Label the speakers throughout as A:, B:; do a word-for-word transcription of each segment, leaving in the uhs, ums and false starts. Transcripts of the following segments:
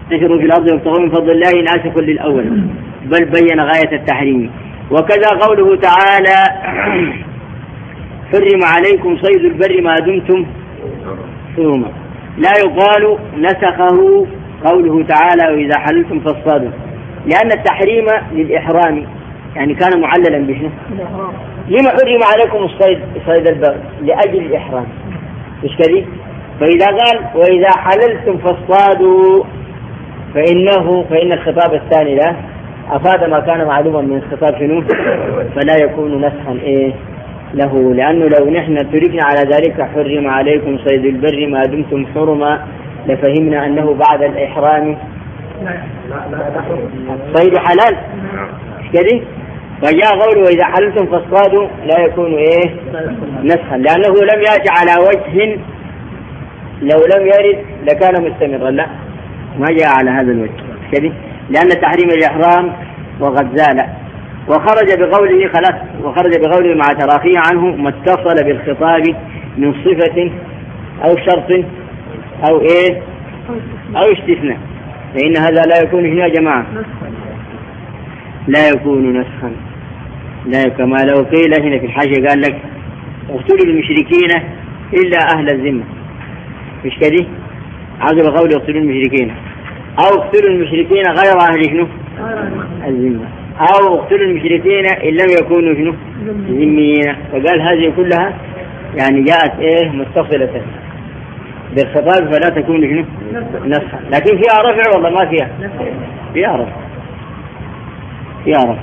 A: انتشروا في الأرض وابتغوا من فضل الله ناسخ للأول بل بين غاية التحريم. وكذا قوله تعالى حرم عليكم صيد البر ما دمتم حرما، لا يقال نسخه قوله تعالى وإذا حللتم فاصطادوا، لأن التحريم للإحرام يعني كان معللا بشنو؟ لما حرم عليكم الصيد صيد البر؟ لأجل الإحرام مش كذي. فإذا قال وإذا حللتم فاصطادوا فإنه فإن الخطاب الثاني له أفاد ما كان معلوما من الخطاب شنو؟ فلا يكون نسخا إيه له، لأنه لو نحن تركنا على ذلك حرم عليكم صيد البر ما دمتم حرما لفهمنا أنه بعد الإحرام الصيد حلال كذي. فجاء قوله وإذا حللتم فاصطادوا لا يكون إيه نسخا، لأنه لم يأتي على وجه لو لم يرد لكان مستمرا، لا ما جاء على هذا الوجه كذي، لأن تحريم الإحرام وقد زال. وخرج بقوله خلاص وخرج بقوله مع تراخيه عنه ما اتصل بالخطاب من صفة أو شرط أو إيه أو استثناء، فإن هذا لا يكون هنا يا جماعة لا يكون نسخا، لا كما لو قيل هنا في الحاشية قال لك اقتلوا المشركين إلا أهل الذمة مش كذي، عزب قول اقتلوا المشركين أو اقتلوا المشركين غير أهل شنو الذمة، أو اقتلوا المشركين إن لم يكونوا شنو ذميين. فقال هذه كلها يعني جاءت إيه متصلة بالخطاب فلا تكون شنو نسخا، لكن فيها رفع والله ما فيها فيها رفع فيها رفع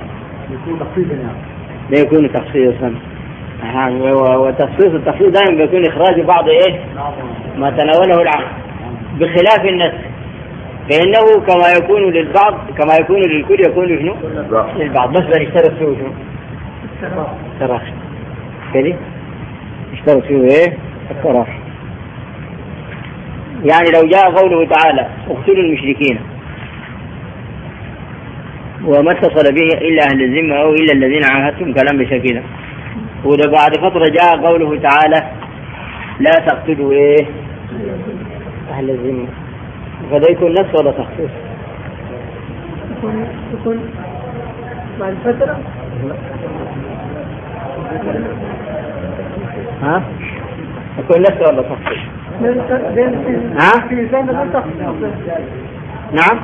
A: لا يكون تخصيصا. وتخصيص التخصيص دائما بيكون إخراج بعض إيه ما تناوله العقل، بخلاف النسخ فإنه كما يكون للبعض كما يكون للكل يكون شنو للبعض، بس بنشترط فيه شنو التراخي كذي، اشترط فيه ايه التراخي. يعني لو جاء قوله تعالى اقتلوا المشركين وما اتصل به إلا أهل الذمة أو إلا الذين عاهدتم كلام بشكله، وده بعد فترة جاء قوله تعالى لا تقتلوا ايه أهل الذمة، فده يكون نفس ولا تخصيص؟
B: يكون يكون بعد فترة
A: ها يكون نفس ولا تخصيص؟ ها نعم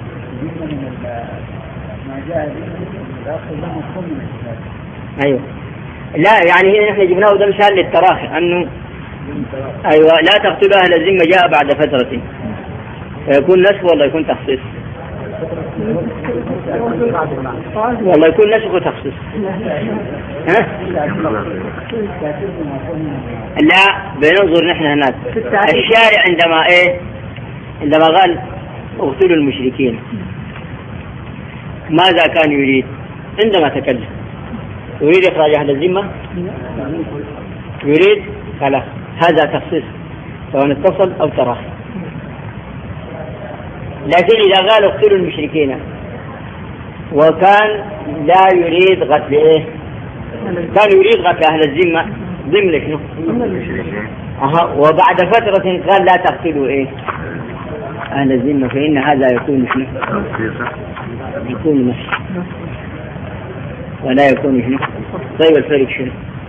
A: أيوة لا يعني هنا نحن جبناه ده مثال للتراخي أنه أيوة لا تقتلوا أهل الذمة جاء بعد فترة، فيكون نسخ ولا يكون تخصيص؟ والله يكون نسخ وتخصيص. ها؟ لا بننظر نحن هناك الشارع عندما ايه عندما قال اقتلوا المشركين ماذا كان يريد عندما تكلم؟ يريد إخراج أهل الذمة؟ يريد خلاص هذا تخصيص سواء اتصل أو تراخي. لكن إذا قال اقتلوا المشركين وكان لا يريد قتل إيه؟ كان يريد قتل أهل الذمة ضمن شنو؟ أها وبعد فترة قال لا تقتلوا إيه؟ أهل الذمة، فإن هذا يكون شنو؟ يكون نفس ولا يكون شنو؟ طيب الفرق شنو؟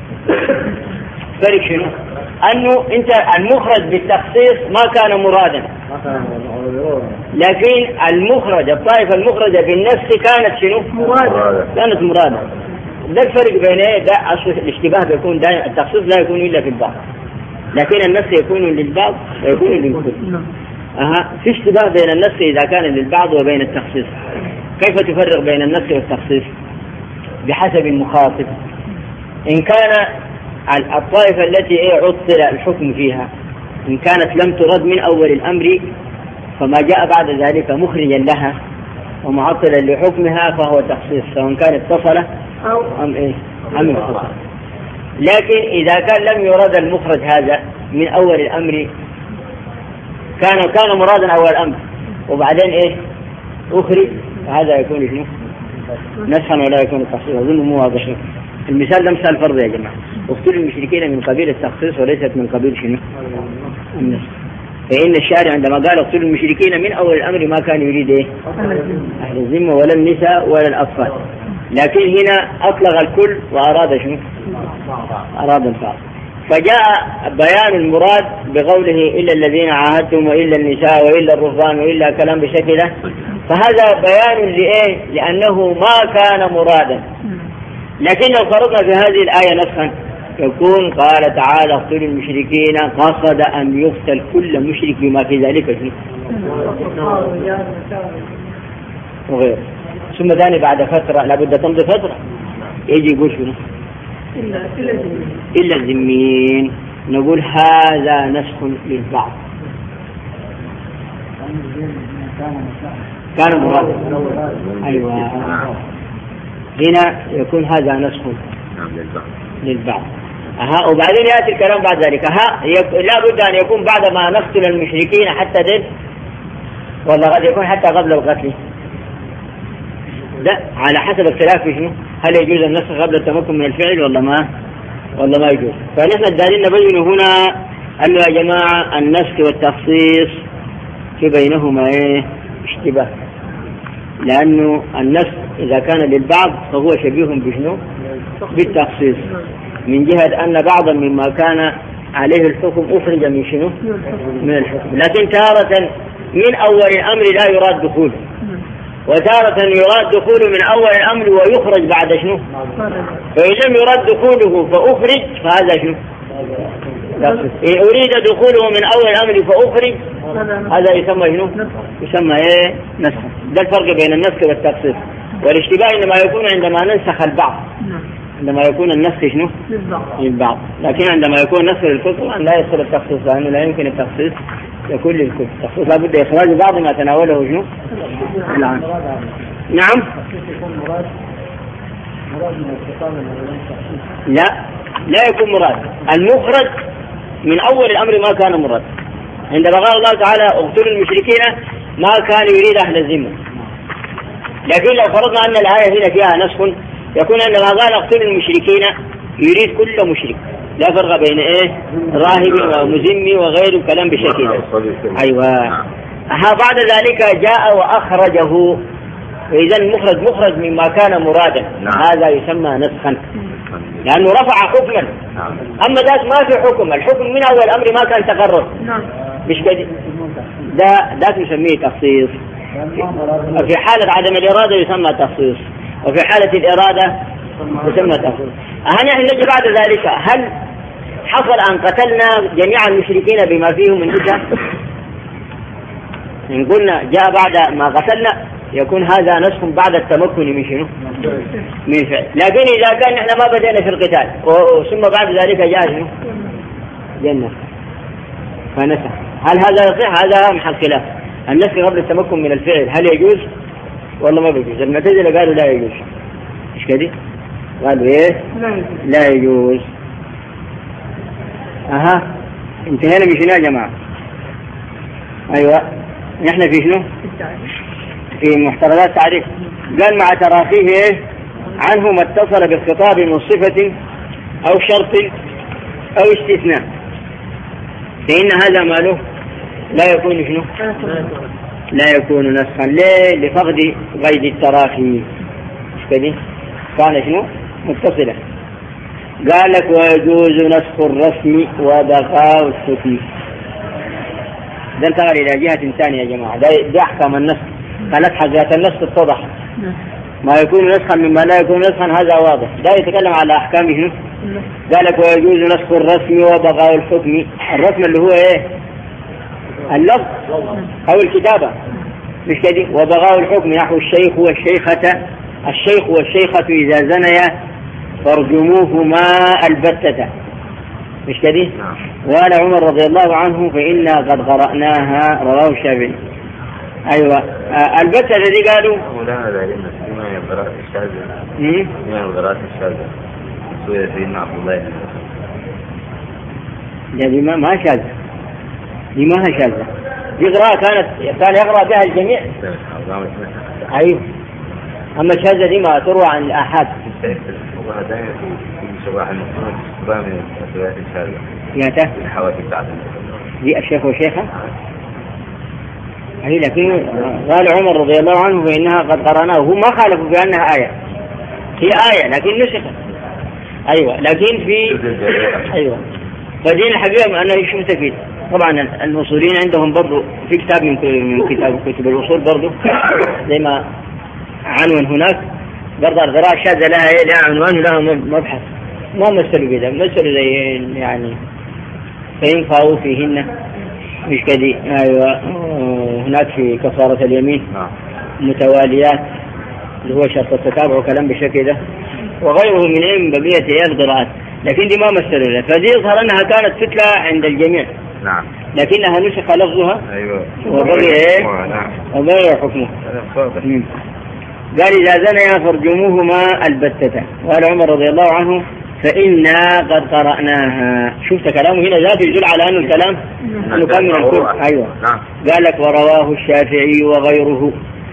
A: الفرق شنو؟ أنه أنت المخرج بالتخصيص ما كان مرادا، لكن المخرج الطائفة المخرجة بالنفس كانت شنو؟ مرادة، كانت مرادة. ده الفرق بين ايه؟ ده أصل الاشتباه بيكون دائما، التخصيص لا يكون إلا في البعض، لكن النفس يكون للبعض ويكون للكل. أها في اشتباه بين النفس إذا كان للبعض وبين التخصيص. كيف تفرق بين النفس والتخصيص؟ بحسب المخاطب. إن كان الطائفة التي ايه عطل الحكم فيها إن كانت لم ترد من أول الأمر فما جاء بعد ذلك مخرجا لها ومعطلا لحكمها فهو تخصيص، سواء كان اتصل أم إيه أم اتصل. لكن إذا كان لم يرد المخرج هذا من أول الأمر كان كان مرادا أول الأمر وبعدين إيه أخرج، هذا يكون شنو؟ نسخا ولا يكون تخصيص. أظن مو واضح. المثال ده مثال فرض يا جماعة، اقتلوا المشركين من قبيل التخصيص وليست من قبيل شنو؟ النسخ. فإن الشارع عندما قال اقتلوا المشركين من أول الأمر ما كان يريد إيه؟ أهل الذمة ولا النساء ولا الأطفال، لكن هنا أطلق الكل وأراد شنو؟ أراد الفاظ. فجاء بيان المراد بقوله إلا الذين عاهدتم وإلا النساء وإلا الرهبان وإلا كلام بشكله، فهذا بيان لإيه؟ لأنه ما كان مرادا. لكن لو فرضنا في هذه الآية نسخا يكون قال تعالى اقتلوا المشركين قصد أن يقتل كل مشرك بما في ذلك وغيره. ثم ثاني بعد فترة لابد تمضي فترة يجي يقول شنو؟ إلا الذمين، نقول هذا نسخ للبعض كان مراد. أيوة هنا يكون هذا نسخ للبعض. أها وبعدين يأتي الكلام بعد ذلك. ها لا بد أن يكون بعد ما نقتل المشركين حتى ذل، ولا قد يكون حتى قبل القتل، ده على حسب اختلاف في شنو، هل يجوز النسخ قبل التمكن من الفعل ولا ما ولا ما يجوز. فنحن الدليل نبين هنا أنه يا جماعة النسخ والتخصيص في بينهما ايه اشتباه، لأنه النسخ إذا كان للبعض فهو شبيه بشنو؟ بالتخصيص، من جهة أن بعضا مما كان عليه الحكم أخرج من شنو؟ من الحكم. لكن تارة من أول الأمر لا يراد دخوله، وتارة يراد دخوله من أول الأمر ويخرج بعد شنو؟ فإن لم يراد دخوله فأخرج فهذا شنو؟ إن أريد دخوله من أول الأمر فأخرج هذا يسمى شنو؟ يسمى إيه؟ نسخ. ده الفرق بين النسخ والتخصيص. والاشتباه إنما يكون عندما ننسخ البعض، عندما يكون النسخ شنو؟ للبعض. لكن عندما يكون نسخ للكل لا يصل التخصيص، لأنه لا يمكن التخصيص يكون للكل. التخصيص لابد إخراج بعض ما تناوله شنو؟ الآن. نعم. لا لا يكون مراد المخرج من أول الأمر ما كان مراد. عندما قال الله تعالى اقتلوا المشركين ما كان يريد أهل الذمة، لكن لو فرضنا أن الآية هنا فيها نسخ يكون عندما قال اقتلوا المشركين يريد كل مشرك، لا فرق بين ايه راهب ومزمي وغيره كلام بشكل. ايوه ها بعد ذلك جاء واخرجه، واذا المخرج مخرج مما كان مرادا. هذا يسمى نسخا لانه رفع حكما. اما ذاك ما في حكم، الحكم من اول الامر ما كان تقرر مش كده، ده ذاك يسميه تخصيص. في حالة عدم الإرادة يسمى تخصيص، وفي حالة الإرادة يسمى تخصيص. هل نحن نجي بعد ذلك هل حصل أن قتلنا جميع المشركين بما فيهم من نساء؟ إن قلنا جاء بعد ما قتلنا يكون هذا نسخ بعد التمكن من شنو؟ من فعل. لكن إذا كان نحن ما بدأنا في القتال ثم بعد ذلك جاء شنو؟ جنة فنسخ. هل هذا يصح؟ هذا محل خلاف. النسخ قبل التمكن من الفعل هل يجوز والله ما يجوز؟ المعتزلة قالوا لا يجوز. مش كده؟ قالوا ايه؟ لا يجوز. اها انتهينا من شنو يا جماعة؟ ايوه نحن في شنو؟ في محترزات تعريف. قال مع تراخيه ايه؟ عنه ما اتصل بالخطاب من صفة او شرط او استثناء فإن هذا ما له لا يكون شنو؟ لا يكون نسخا. ليه؟ لفقد قيد التراخي. كده كان شنو؟ متصلة. قال لك ويجوز نسخ الرسم وبقاء الحكم. ده انتقل إلى جهة ثانية يا جماعة. ده أحكام النسخ. قالت حاجات النسخ اتضح. ما يكون نسخا مما لا يكون نسخا هذا واضح. ده يتكلم على أحكام شنو؟ قال لك ويجوز نسخ الرسم وبقاء الحكم. الرسم اللي هو ايه؟ اللفظ أو الكتابة مش كده. وبغاء الحكم نحو الشيخ والشيخة. الشيخ والشيخة إذا زنيا فارجموهما البتة مش كده. وقال عمر رضي الله عنه فإنا قد قرأناها رواه الشافعي. أيوة آه البتة الذي قالوا
C: لا هذا لما سمع القراءة الشاذة سمع القراءة الشاذة سوية سيدنا عبد الله
A: يعني ما ما شاذة دي ما هي شاذة. دي قراءة كانت كان يقرأ بها الجميع. أيوة. أما الشاذة دي ما تروى عن الآحاد.
C: وهذا في شواح المسلمين استخدام الروايات الشاذة.
A: ياته.
C: الحوادث بتاعتهم.
A: دي الشيخ والشيخة. هي لكن قال عمر رضي الله عنه فإنها قد قرأناه، هو ما خالفوا بأنها آية، هي آية لكن نسخت. أيوة لكن في أيوة فدين الحقيقة أنا شفت فيه. طبعا الموصولين عندهم برضو في كتاب من كتاب كتب الوصول برضو زي ما عنوان هناك برضو القراءة الشاذة لها لها عنوان ولها مبحث، ما مثلوا بذا، مثلوا زي يعني فإن فاؤوا فيهن مش كذي. أيوة هناك في كفارة اليمين متواليات اللي هو شرط التتابع وكلام بالشكل ده، وغيره من علم بقية هي القراءات، لكن دي ما مثلوا لها. فدي يظهر أنها كانت فتلة عند الجميع.
C: نعم.
A: لكنها نسخ لفظها.
C: أيوة.
A: وبقي إيه؟ وبقي حكمه. قال إذا زنيا فارجموهما البتة. قال عمر رضي الله عنه فإنا قد قرأناها. شفت كلامه هنا ذات يدل على أن الكلام أنه كان من الكل. أيوة. قال لك ورواه الشافعي وغيره.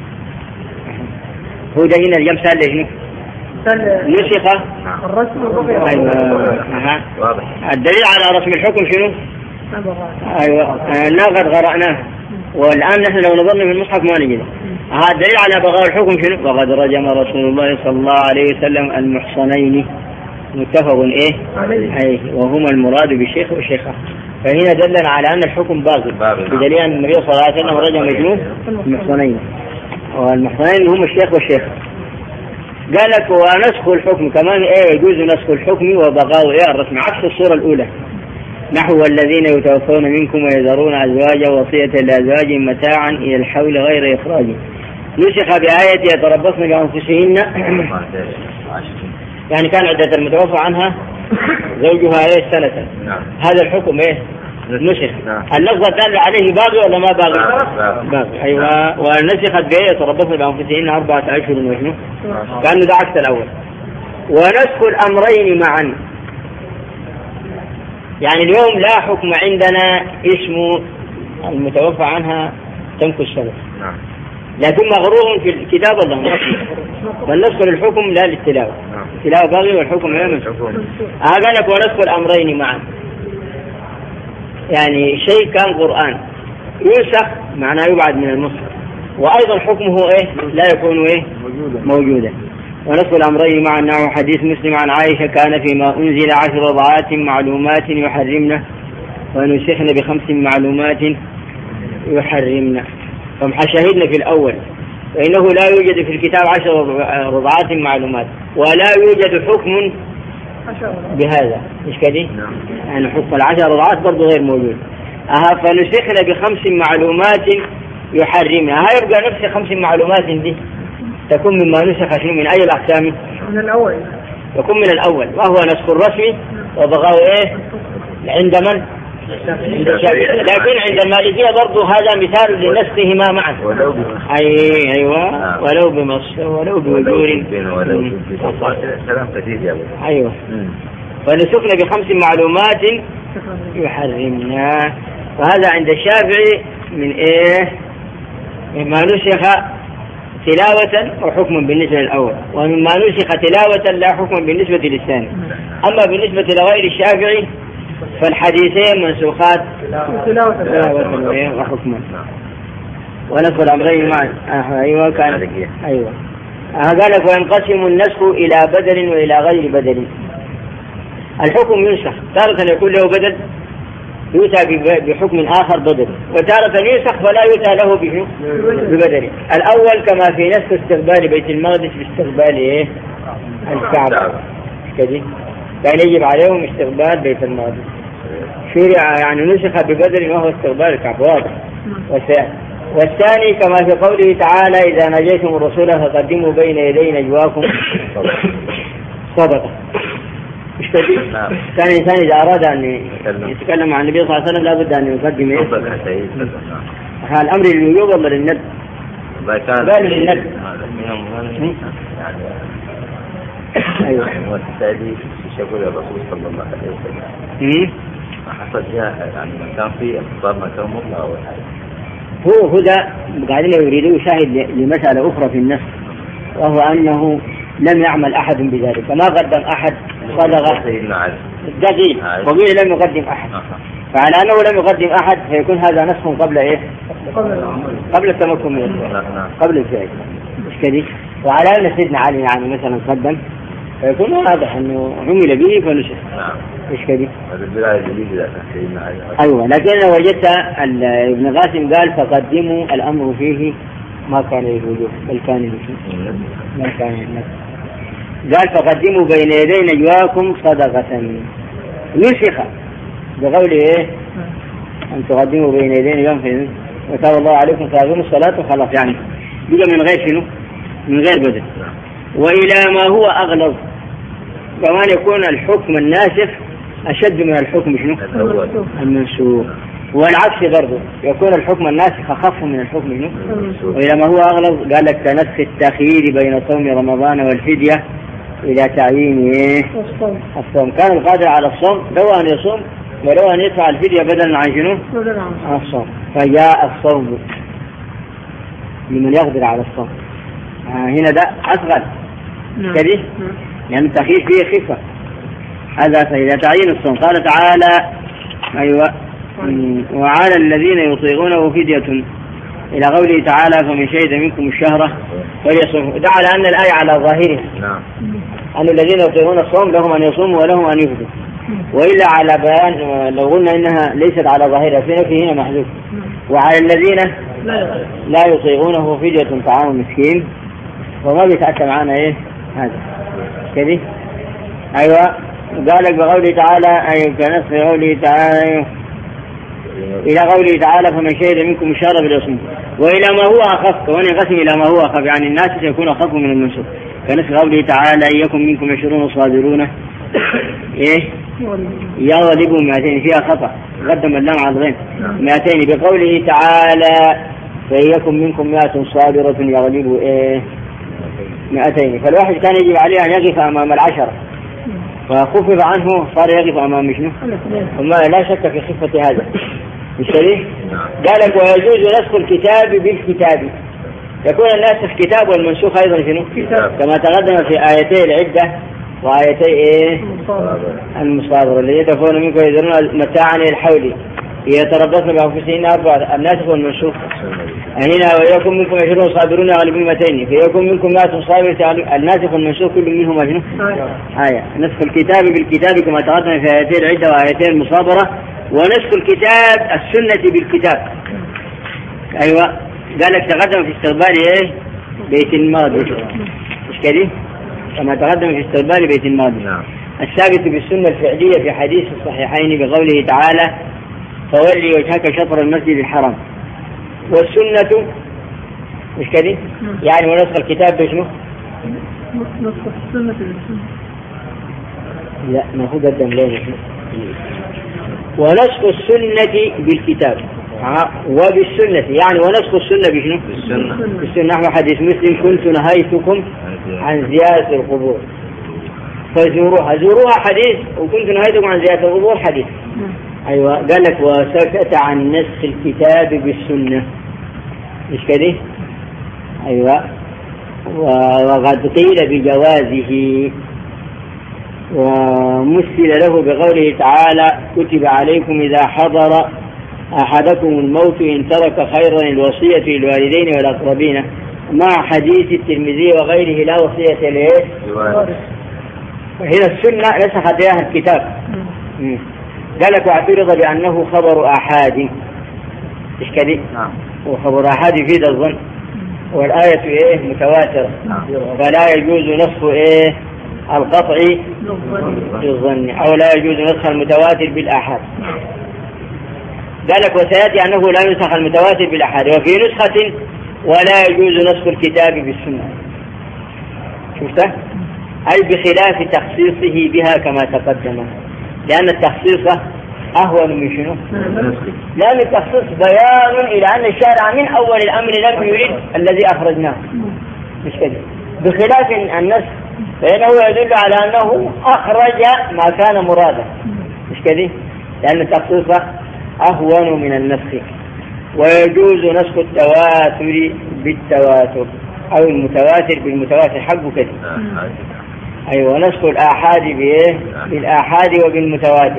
A: هو ده هنا الجمسة اللي نسخة
B: الرسم الرقي.
A: أيوة. الدليل على رسم الحكم شنو؟ أيوة لا قد قرأناه، والآن نحن لو نظرنا في المصحف ما نجد. هذا الدليل على بقاء الحكم شنو؟ وقد رجم رسول الله صلى الله عليه وسلم المحصنين متفق إيه؟ أيه وهما المراد بالشيخ والشيخة. فهنا دلنا على أن الحكم باقي بدليل أن النبي صلى الله عليه وسلم رجم مجنون المحصنين، والمحصنين هم الشيخ والشيخة. قال لك ونسخ الحكم كمان إيه يجوز نسخ الحكم وبقاء إيه الرسم عكس الصورة الأولى. نحو الذين يتوفون منكم ويذرون أزواجا وصية لأزواج متاعا إلى الحول غير إخراج. نسخ بآية يتربصن بأنفسهن يعني كان عدة المتوفى عنها زوجها إيه سنة. هذا الحكم إيه نسخ. اللفظة الدالة عليه باقي ولا ما باقي؟ باقي. أيوة. ونسخت بآية يتربصن بأنفسهن أربعة أشهر وشنو كأنه ده عكس الأول. ونسخ الأمرين معا يعني اليوم لا حكم عندنا اسمه المتوفى عنها تمكث سنة، لكن مغروم في الكتاب الله والنسخ للحكم لا للتلاوة. التلاوة باقي والحكم لا من حكم. قال لك ونسخ الأمرين معا يعني شيء كان قرآن ينسخ معناه يبعد من المصحف، وأيضا حكمه إيه لا يكون إيه موجودا. ونسخ الأمرين مع أنه حديث مسلم عن عائشة كان فيما أنزل عشر رضعات معلومات يحرمنا ونسخن بخمس معلومات يحرمنا. فمحشهدنا في الأول فإنه لا يوجد في الكتاب عشر رضعات معلومات ولا يوجد حكم بهذا مش كده يعني حكم العشر رضعات برضو غير موجود. أها فنسخن بخمس معلومات يحرمنا. هاي يبقى نفس خمس معلومات دي تكون مما نسخ شنو من أي الأقسام؟
B: من الأول.
A: يكون من الأول وهو نسخ الرسمي وبقاء إيه عند من؟ عند الشافعي. لكن عند المالكية برضو هذا مثال لنسخهما معا. أي أيوة ولو بمص ولو بوجور
C: كلام كثير يا أبو.
A: أيوة. فنسخنا بخمس معلومات يحرمنا. وهذا عند الشافعي من إيه؟ مما نسخ تلاوة وحكم بالنسبة للأول، ومما نسخ تلاوة لا حكم بالنسبة للثاني. أما بالنسبة لغير الشافعي فالحديثين منسوخات تلاوة وحكما. ونسخ الأمرين معا. أيوة كان أيوة. قال لك وينقسم النسخ إلى بدل وإلى غير بدل. الحكم ينسخ تارة يكون له بدل يؤتى بحكم آخر بدل، وتارة ينسخ فلا يؤتى له ببدل. الأول كما في نسخ استقبال بيت المقدس باستقبال إيه الكعبة كذي كان يجب عليهم استقبال بيت المقدس شرع يعني نسخ ببدل وهو استقبال الكعبة واضح. والثاني كما في قوله تعالى إذا نجيتم الرسول فقدموا بين يدي نجواكم صدقة. مش كذي كان الإنسان إذا أراد أن يتكلم عن النبي صلى الله عليه وسلم لابد أن يقدم إيه هذا الأمر للوجوب ولا للندب؟ بل للندب.
C: أيوة. والتالي يقول الرسول صلى الله عليه وسلم حصل فيها يعني كان في اخبار ما كان مطلع أو حاجة.
A: هو هذا قاعدين يريدوا يشاهد لمسألة أخرى في النص، وهو أنه لم يعمل أحد بذلك، فما قدم أحد صدقة دقيق وقيل لم يقدم أحد. فعلى أنه لم يقدم أحد فيكون هذا نسخ قبل إيه؟ قبل التمكن من الفعل، قبل الفعل، مش كذي. وعلى أن سيدنا علي يعني مثلا قدم فيكون واضح أنه عمل به فنسخ، مش كذي. أيوة، لكن وجدت ابن قاسم قال فقدموا الأمر فيه ما كان يوجد بل كان يوجد ما كان يوجد. قال فقدموا بين يدي نجواكم صدقة، نسخ بقوله إيه؟ أن تقدموا بين يدي نجواكم وتاب الله عليكم فأقيموا الصلاة وخلاص، يعني بقى من غير شنو؟ من غير بدل. وإلى ما هو أغلظ، كمان يكون الحكم الناسخ أشد من الحكم شنو؟ المنسوخ. والعكس برضه يكون الحكم الناسخ أخف من الحكم شنو؟ وإلى ما هو أغلظ قال لك كنسخ التأخير بين صوم رمضان والفدية إلى تعيين إيه؟ الصوم. كان القادر على الصوم لو أن يصوم ولو أن يدفع الفدية بدلا عن شنو؟ عن الصوم، فجاء الصوم لمن يقدر على الصوم. آه هنا ده أصغر كذي، يعني التأخير فيه خفة. هذا فإذا تعيين الصوم قال تعالى أيوة وعلى الذين يطيقونه فدية إلى قوله تعالى فمن شهد منكم الشهر فليصوم. ده على أن الآية على ظاهره أن الذين يطيقون الصوم لهم أن يصوموا ولهم أن يفدوا، وإلا على بيان لو قلنا إنها ليست على ظاهرها في نفي هنا محذوف. وعلى الذين لا يطيقونه فدية طعام مسكين، وما بيتأتى معنا إيه هذا كذي. أيوة قال لك بقوله تعالى أي كنسخ قوله تعالى أيوة إلى قوله تعالى فمن شهد منكم الشهر فليصوم. وإلى ما هو أخف، وأن ينقسم إلى ما هو أخف يعني الناس سيكون أخف من المنسوخ. كنسخ قوله تعالى إن يكن منكم عشرون صابرون إيه يغلبوا مئتين، فيها خطأ قدم اللام على الغين مئتين. بقوله تعالى فإن يكن منكم مئة صابرة يغلبوا إيه مئتين، فالواحد كان يجب عليه أن يقف أمام العشرة فخفف عنه صار يقف أمام شنو؟ وما لا شك في خفة هذا الشريف. قال لك ويجوز نسخ الكتاب بالكتاب، يكون الناسخ كتاب والمنسوخ أيضا شنو؟ كما تقدم في آيتي العدة وآيتي إيه المصابرة الذين يتوفون منكم يذرون متاعا إلى الحول يتربصن بأنفسهن أربعة، الناسخ والمنسوخ. هنا ويكن منكم عشرون صابرون يغلبون مئتين، فيكن منكم مئة صابر، الناسخ والمنسوخ كل منهما شنو؟ آية. نسخ الكتاب بالكتاب كما تقدم في آيتي العدة وآيتي المصابرة. ونسخ الكتاب السنة بالكتاب. أيوة قال لك تقدم في استقبال إيه بيت الماضي، مش كده؟ كما تقدم في استقبال بيت الماضي. الثابت بالسنة الفعلية في حديث الصحيحين بقوله تعالى فولي وجهك شطر المسجد الحرام. والسنة مش كده؟ يعني ونسخ الكتاب بشنو؟
B: نسخ السنة بالسنة.
A: لا ما هو قدم ليه. ونسخ السنة بالكتاب وبالسنة، يعني ونسخ السنة بشنو؟ بالسنة. بالسنة. نحو حديث مسلم كنت نهيتكم عن زيارة القبور فزوروها، زوروها حديث، وكنت نهيتكم عن زيارة القبور حديث. أيوة قال لك وسكت عن نسخ الكتاب بالسنة، مش كده؟ أيوة وقد قيل بجوازه ومثل له بقوله تعالى كتب عليكم إذا حضر أحدكم الموت إن ترك خيرا الوصية للوالدين والأقربين، مع حديث الترمذي وغيره لا وصية لإيه؟ هنا السنة نسخت بها الكتاب. قال لك واعترض بأنه خبر آحاد، مش كده؟ وخبر آحاد يفيد الظن، والآية إيه متواترة، فلا يجوز نسخ إيه القطع بالظن، أو لا يجوز نسخ المتواتر بالآحاد. قال لك وسيأتي أنه لا ينسخ المتواتر بالآحاد، وفي نسخة ولا يجوز نسخ الكتاب بالسنة. شفته؟ أي بخلاف تخصيصه بها كما تقدم، لأن التخصيص أهون من شنو؟ لأن التخصيص بيان إلى أن الشارع من أول الأمر لم يريد الذي أخرجناه، مش كده؟ بخلاف النسخ فإنه يدل على أنه أخرج ما كان مرادا، مش كده؟ لأن التخصيص أهون من النسخ. ويجوز نسخ التواتر بالتواتر أو المتواتر بالمتواتر حقه كده. أيوة نسخ الآحاد بإيه؟ بالآحاد وبالمتواتر.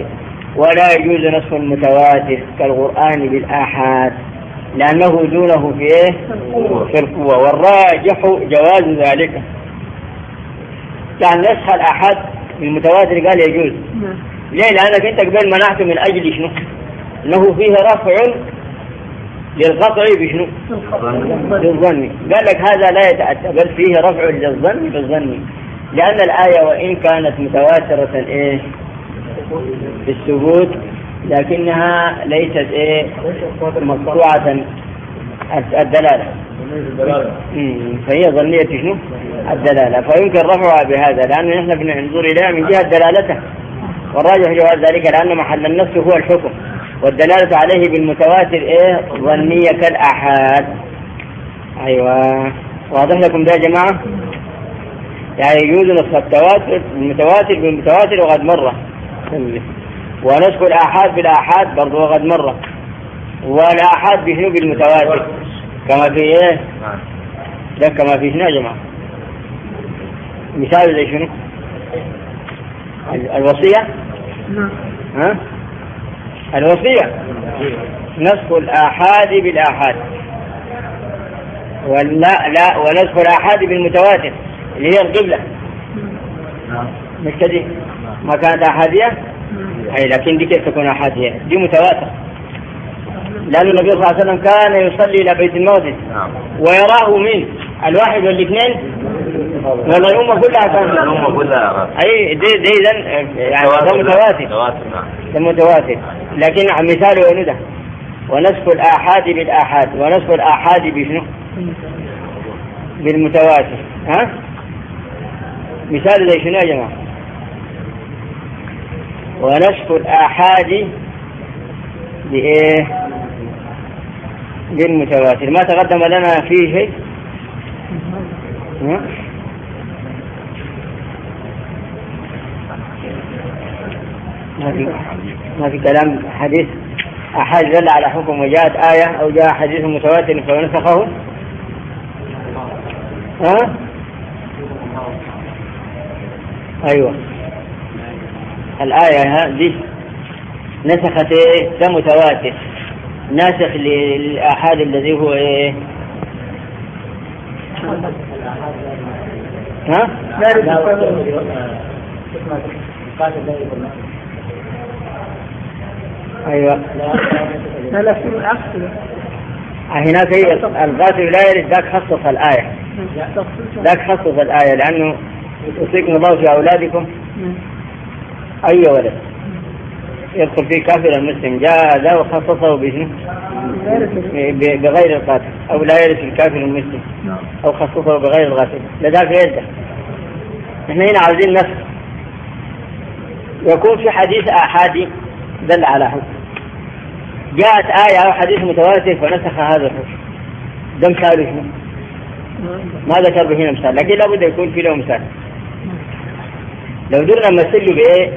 A: ولا يجوز نسخ المتواتر كالقرآن بالآحاد لأنه دونه في إيه؟ في القوة، والراجح جواز ذلك. يعني نسخ الآحاد بالمتواتر قال يجوز. ليه؟ لأنك أنت قبل منعته من أجل شنو؟ أنه فيه رفع للقطع بشنو؟ بالظن. قال لك هذا لا يتأتى، بل فيه رفع للظن بالظن، لأن الآية وإن كانت متواترة إيه في الثبوت لكنها ليست إيه مقطوعة الدلالة، فهي ظنية شنو؟ الدلالة، فيمكن رفعها بهذا لأنه نحن بننظر إليها من جهة دلالته، والراجح جواز ذلك لأن محل النص هو الحكم، والدلالة عليه بالمتواتر إيه ظنية كالآحاد. أيوة، واضح لكم ده يا جماعة؟ يعني يجوز نسخ التواتر المتواتر بالمتواتر وقد مرة، ونسخ الآحاد بالآحاد برضو وقد مرة، والآحاد بشنو بالمتواتر كما في إيه ده كما في شنو يا جماعة؟ مثال زي شنو؟ الوصية. ها؟ الوصية نسخ الآحاد بالآحاد، ولا لا ونسخ الآحاد بالمتواتر اللي هي القبلة مش كده؟ ما كانت أحادية؟ أي لكن دي كيف تكون أحادية؟ دي متواتر، لأن النبي صلى الله عليه وسلم كان يصلي إلى بيت المقدس ويراه من الواحد والاثنين ولا الأمة كلها كانت
C: الأمة كلها.
A: أي دي دي إذن يعني ده متواتر، ده متواتر، لكن مثاله وين ده؟ ونسخ الآحاد بالآحاد، ونسخ الآحاد بشنو؟ بالمتواتر. ها؟ مثال زي شنو يا جماعة؟ ونسخ الآحاد بإيه؟ بالمتواتر. ما تقدم لنا فيه شيء؟ ما في ما في كلام حديث أحد دل على حكم وجاءت آية أو جاء حديث متواتر فنسخه. ها؟ أيوة، الآية هذه نسخت إيه؟ ده متواتر ناسخ للآحاد الذي هو إيه؟ ها؟ أيوة.
B: لا لا في العكس.
A: هناك هي الغاسل لا يرد ذاك خصص الآية، ذاك خصص الآية لأنه يوصيكم الله في أولادكم أي ولد يدخل فيه كافر المسلم، جاء ذا وخصصه بشنو؟ بغير القاتل، أو لا يرث الكافر المسلم، أو خصصه بغير القاتل، لذاك يرده. نحن هنا عاوزين نسخ يكون في حديث آحادي دل على حكم، جاءت آية أو حديث متواتر فنسخ هذا الحكم، ده مثاله شنو؟ ما ذكر به هنا مثال، لكن لابد يكون في له مثال. لو درنا نمثله بإيه؟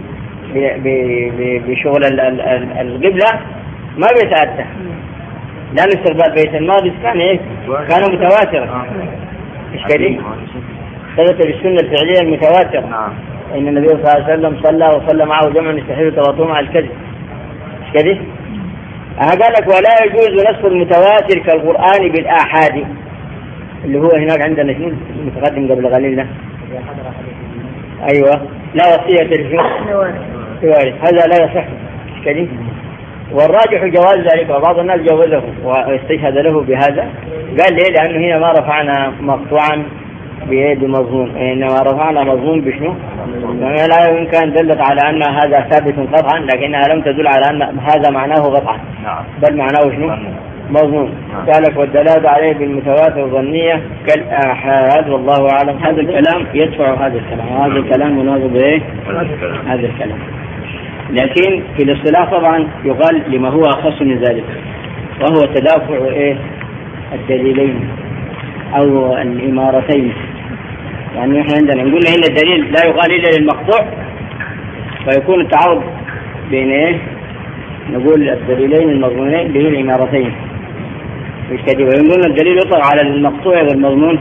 A: بشغل القبلة ما بيتأتى، لأن استقبال بيت المقدس كان إيه؟ كان متواترا، إيش كده؟ ثبت بالسنة الفعلية المتواترة إن النبي صلى الله عليه وسلم صلى وصلى معه جمع يستحيل تواطؤهم على الكذب، إيش كده؟ قال لك ولا يجوز نسخ المتواتر كالقرآن بالآحاد اللي هو هناك عندنا شنو متقدم قبل قليل ده. أيوة، لا وصية الجوارث، هذا لا يصح كذي، والراجح جواز ذلك، وبعض الناس جوزه واستشهد له بهذا. قال ليه؟ لأنه هنا ما رفعنا مقطوعا بمضمون، إنما رفعنا مضمون بشنو؟ لا يمكن دلت على أن هذا ثابت قطعا، لكنها لم تدل على أن هذا معناه قطعا، بل معناه شنو؟ مضمون. قالك والدلالة عليه بالمتواتر ظنية كالآحاد، والله أعلم. هذا الكلام يدفع هذا الكلام، وهذا الكلام مناظر إيه؟ هذا الكلام. لكن في الاصطلاح طبعا يقال لما هو أخص من ذلك، وهو تدافع إيه؟ الدليلين أو الإمارتين. يعني إحنا عندنا نقول إن الدليل لا يقال إلا للمقطوع، فيكون التعارض بين إيه؟ نقول الدليلين المضمونين اللي هي الإمارتين مش كده، ويقولون الدليل يطلق على المقطوع والمضمون.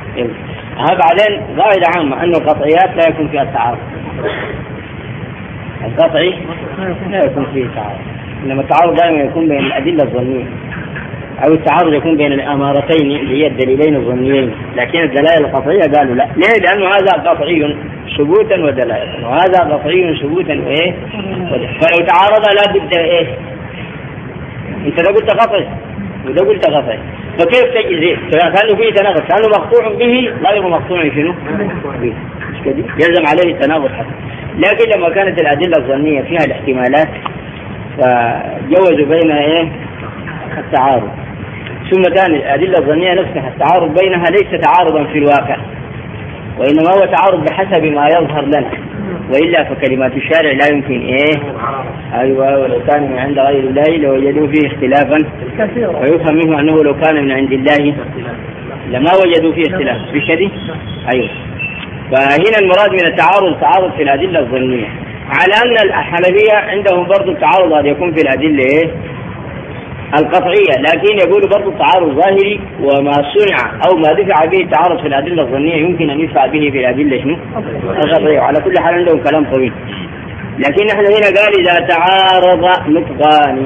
A: هذا بعدين قاعدة عامة أن القطعيات لا يكون فيها التعارض، القطعي لا يكون فيه تعارض، إنما التعارض دائما يكون بين الأدلة الظنية، أو التعارض يكون بين الأمارتين اللي هي الدليلين الظنيين، لكن الدلائل القطعية قالوا لا. ليه؟ لأنه هذا قطعي ثبوتا ودلائل، وهذا قطعي ثبوتا وإيه، فلو تعارض لا بد إيه، أنت لو قلت قطعي وده قلت قطعي، فكيف تجزي؟ كانوا فيه تناقض، كانوا مقطوع به غير مقطوع شنو؟ به، مش كده؟ يلزم عليه التناقض حتى. لكن لما كانت الأدلة الظنية فيها الاحتمالات فجوزوا بين إيه؟ التعارض. ثم كان الأدلة الظنية نفسها التعارض بينها ليس تعارضا في الواقع، وإنما هو تعارض بحسب ما يظهر لنا، وإلا فكلمات الشارع لا يمكن إيه. أيوة، ولو كان من عند غير الله لوجدوا فيه اختلافا ويفهم منه أنه لو كان من عند الله لما وجدوا فيه اختلاف بشديد. أيوة، فهنا المراد من التعارض تعارض في الأدلة الظنية، على أن الحنفية عندهم برضو التعارض قد يكون في الأدلة إيه؟ القطعية، لكن يقولوا برضو التعارض ظاهري، وما صنع أو ما دفع به التعارض في الأدلة الظنية يمكن أن يدفع به في الأدلة شنو؟ القطعية. على كل حال عندهم كلام طويل، لكن نحن هنا قال إذا تعارض نطقان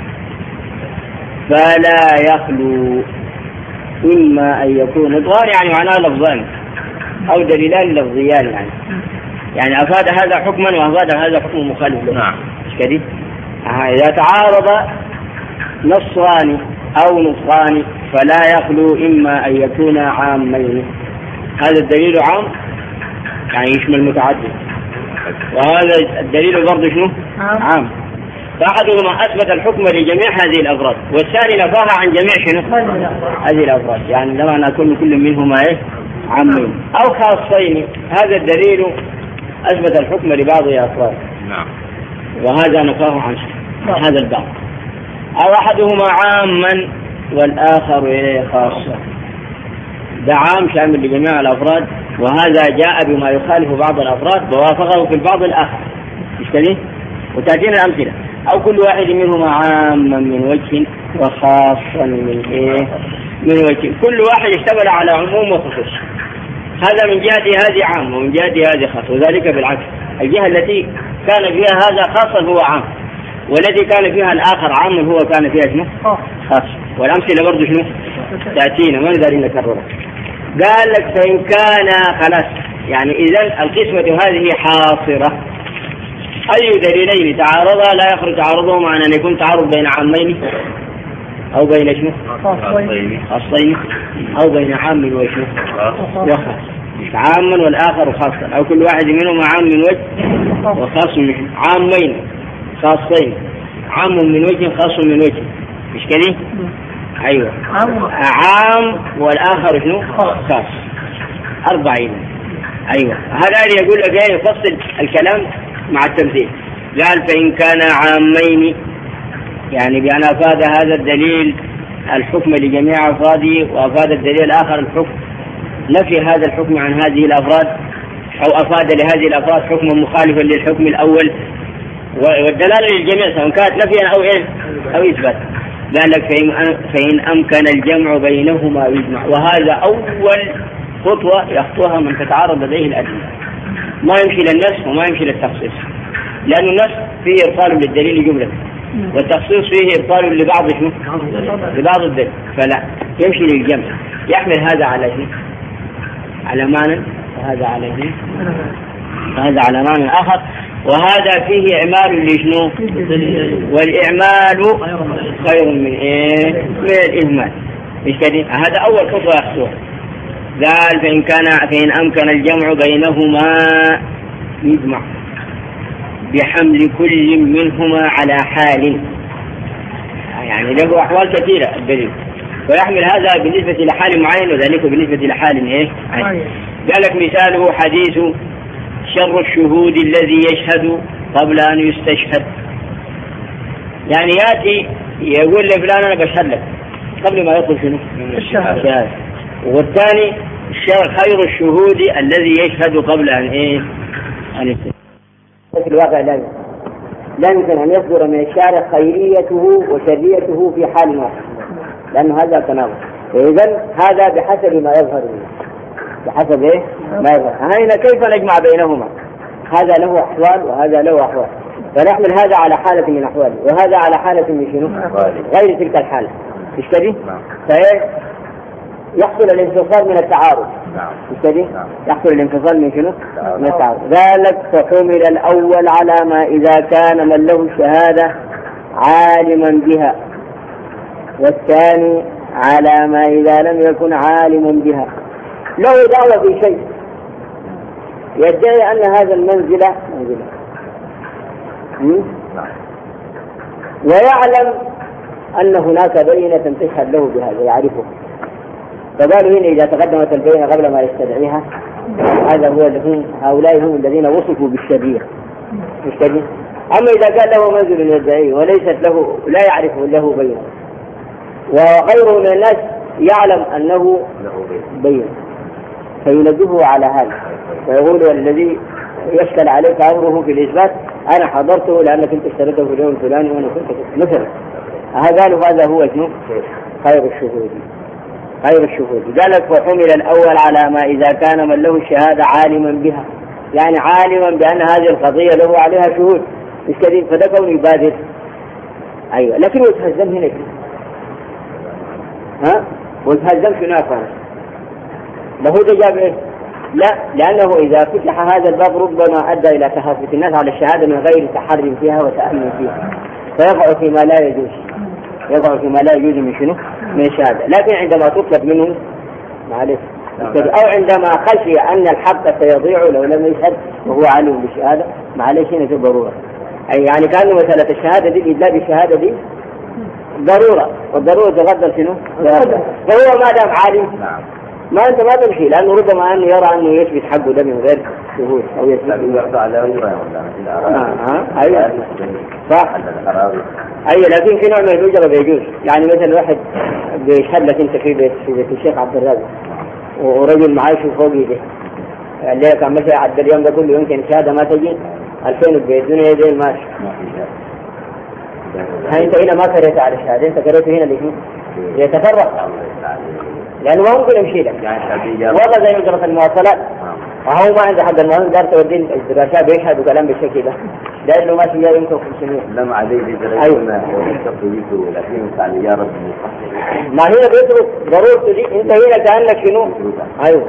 A: فلا يخلو إما أن يكون نطقان يعني معناه لفظان أو دليلان لفظيان، يعني يعني أفاد هذا حكما وأفاد هذا حكم مخالف له. نعم، مش كده؟ إذا تعارض نصان أو نطقان فلا يخلو إما أن يكون عامين، هذا الدليل عام يعني يشمل متعدد، وهذا الدليل برضه شنو؟ عام. فأحدهما أثبت الحكم لجميع هذه الأفراد، والثاني نفاها عن جميع شنو؟ هذه الأفراد، يعني لما نكون كل منهما إيه؟ عامين أو خاصين. هذا الدليل أثبت الحكم لبعض الأفراد، نعم، وهذا نفاه عن هذا البعض. أو أحدهما عاما والآخر إيه خاصة، ده عام شامل لجميع الأفراد، وهذا جاء بما يخالف بعض الأفراد ووافقه في البعض الآخر، مش كده؟ وتأتينا الأمثلة. أو كل واحد منهما عاما من وجه وخاصا من إيه؟ من وجه، كل واحد اشتمل على عموم وخصوص، هذا من جهة هذه عام ومن جهة هذه خاص، وذلك بالعكس، الجهة التي كان فيها هذا خاصا هو عام، والذي كان فيها الآخر عام هو كان فيها شنو؟ خاص. والأمثلة برضو شنو؟ تأتينا ما نقدر نكررها. قال لك فإن كان خلاص، يعني إذن القسمة هذه حاصرة، أي دليلين تعارضا لا يخرج تعارضهما عن أن يكون تعارض بين عامين أو بين شنو؟ خاصين، أو بين عام وشنو؟ وخاص، عاما والآخر خاصا، أو كل واحد منهما عام من وجه وخاص من وجه، عامين خاصين، عام من وجه خاص من وجه، مش كده؟ أيوة، عام والآخر شنو؟ خاص، أربعين. أيوة، هذا يقول لك ايه يفصل الكلام مع التمثيل. قال فإن كان عامين يعني بأن أفاد هذا الدليل الحكم لجميع أفراده، وأفاد الدليل الآخر الحكم نفي هذا الحكم عن هذه الأفراد، أو أفاد لهذه الأفراد حكما مخالفا للحكم الأول، والدلالة للجميع سواء كانت نفيا أو إيه أو إثبات. قال لك فإن أمكن الجمع بينهما يجمع، وهذا أول خطوة يخطوها من تتعارض لديه الأدلة، ما يمشي للنص وما يمشي للتخصيص، لأن النص فيه إبطال للدليل جملة، والتخصيص فيه إبطال لبعض شنو؟ لبعض الدليل، فلا يمشي للجمع، يحمل هذا على شيء على معنى وهذا على شيء وهذا على معنى آخر، وهذا فيه إعمال لشنو؟ والإعمال خير من إيه؟ من الإهمال، مش كده؟ هذا أول خطوة يخطوها. قال فإن كان فإن أمكن الجمع بينهما يجمع بحمل كل منهما على حال، يعني له أحوال كثيرة الدليل، ويحمل هذا بالنسبة لحال معين وذلك بالنسبة لحال إيه؟ عين. قال لك مثاله حديث شر الشهود الذي يشهد قبل أن يستشهد، يعني يأتي يقول لفلان أنا بشهد لك قبل ما يدخل شنو؟ الشهادة. والثاني خير الشهود الذي يشهد قبل أن إيه؟ أن يستشهد. في الواقع لا يمكن لا يمكن أن يصدر من الشارع خيريته وشريته في حال واحد، لأن هذا تناقض. إذن هذا بحسب ما يظهر منه، بحسب إيه؟ ما يظهر. هنا كيف نجمع بينهما؟ هذا له أحوال وهذا له أحوال، فنحمل هذا على حالة من أحواله وهذا على حالة من شنو؟ غير تلك الحالة. إيش كذي؟ فإيه يحصل الانفصال من التعارض. إيش كذي؟ يحصل الانفصال من شنو؟ من التعارض. ذلك فحمل الأول على ما إذا كان من له الشهادة عالما بها، والثاني على ما إذا لم يكن عالما بها. له دعوة بشيء يدعي أن هذا المنزلة منزلة ويعلم أن هناك بينة تشهد له بهذا يعرفه، فقالوا هنا إذا تقدمت البينة قبل ما يستدعيها هذا هو هم هؤلاء هم الذين وصفوا بالشبيه بالشبيه. أما إذا كان له منزل يدعيه وليست له لا يعرف له بينة وغيره من الناس يعلم أنه بينة فينبهه على هذا ويقول الذي يشكل عليك أمره في الإثبات أنا حضرته لأنك أنت اشتريته في اليوم الفلاني وأنا كنت مثلا. هذا هذا هو شنو خير الشهود. خير الشهود قالت وحمل الأول على ما إذا كان من له الشهادة عالما بها، يعني عالما بأن هذه القضية له عليها شهود مش كذب، فده كون يبادر. أيوة لكن يتهزم هنا ها ويتهزم في نافع له جاب إيه؟ لا، لأنه إذا فتح هذا الباب ربما أدى إلى تهافت الناس على الشهادة من غير تحري فيها وتأمين فيها، فيقع فيما لا يجوز يقع فيما لا يجوز من شنو؟ من الشهادة. لكن عندما تطلب منه معلش أو عندما خشي أن الحق سيضيع لو لم يشهد وهو عالم بالشهادة معلش هنا في ضرورة. أي يعني كأنه مسألة الشهادة دي الإدلاء بالشهادة دي ضرورة، والضرورة تقدر شنو؟ فهو ما دام عالم ما أنت ما تمشي، لأنه ربما أنه يرى أنه يثبت حقه ده من غير شهود أو يثبت على ولا آه أيوة صح أيوة. لكن في نوع من الأجرة بيجوز، يعني مثلا واحد بيشهد لك أنت في بيت في بيت الشيخ عبد الرازق ورجل معاش فوق يده اللي كان ماشي عبد اليوم ده كله يمكن شهادة ما تجي ألفين البيت الدنيا زي الماشي. هاي أنت هنا ما قريت على الشهادة، أنت قريت هنا اللي يتفرق لأنه ما ممكن يمشي لك والله زي مجرد المواصلات وهو ما عنده حد المهم دار تودين الدراسة بيشهد وكلام بالشكل ده ده له ماشي يا يمكن خمسمية
C: لما عليه بيجري أيوة لكن تعالي يا رب
A: ما هي بيترك ضرورته دي أنت هنا كأنك شنو أيوة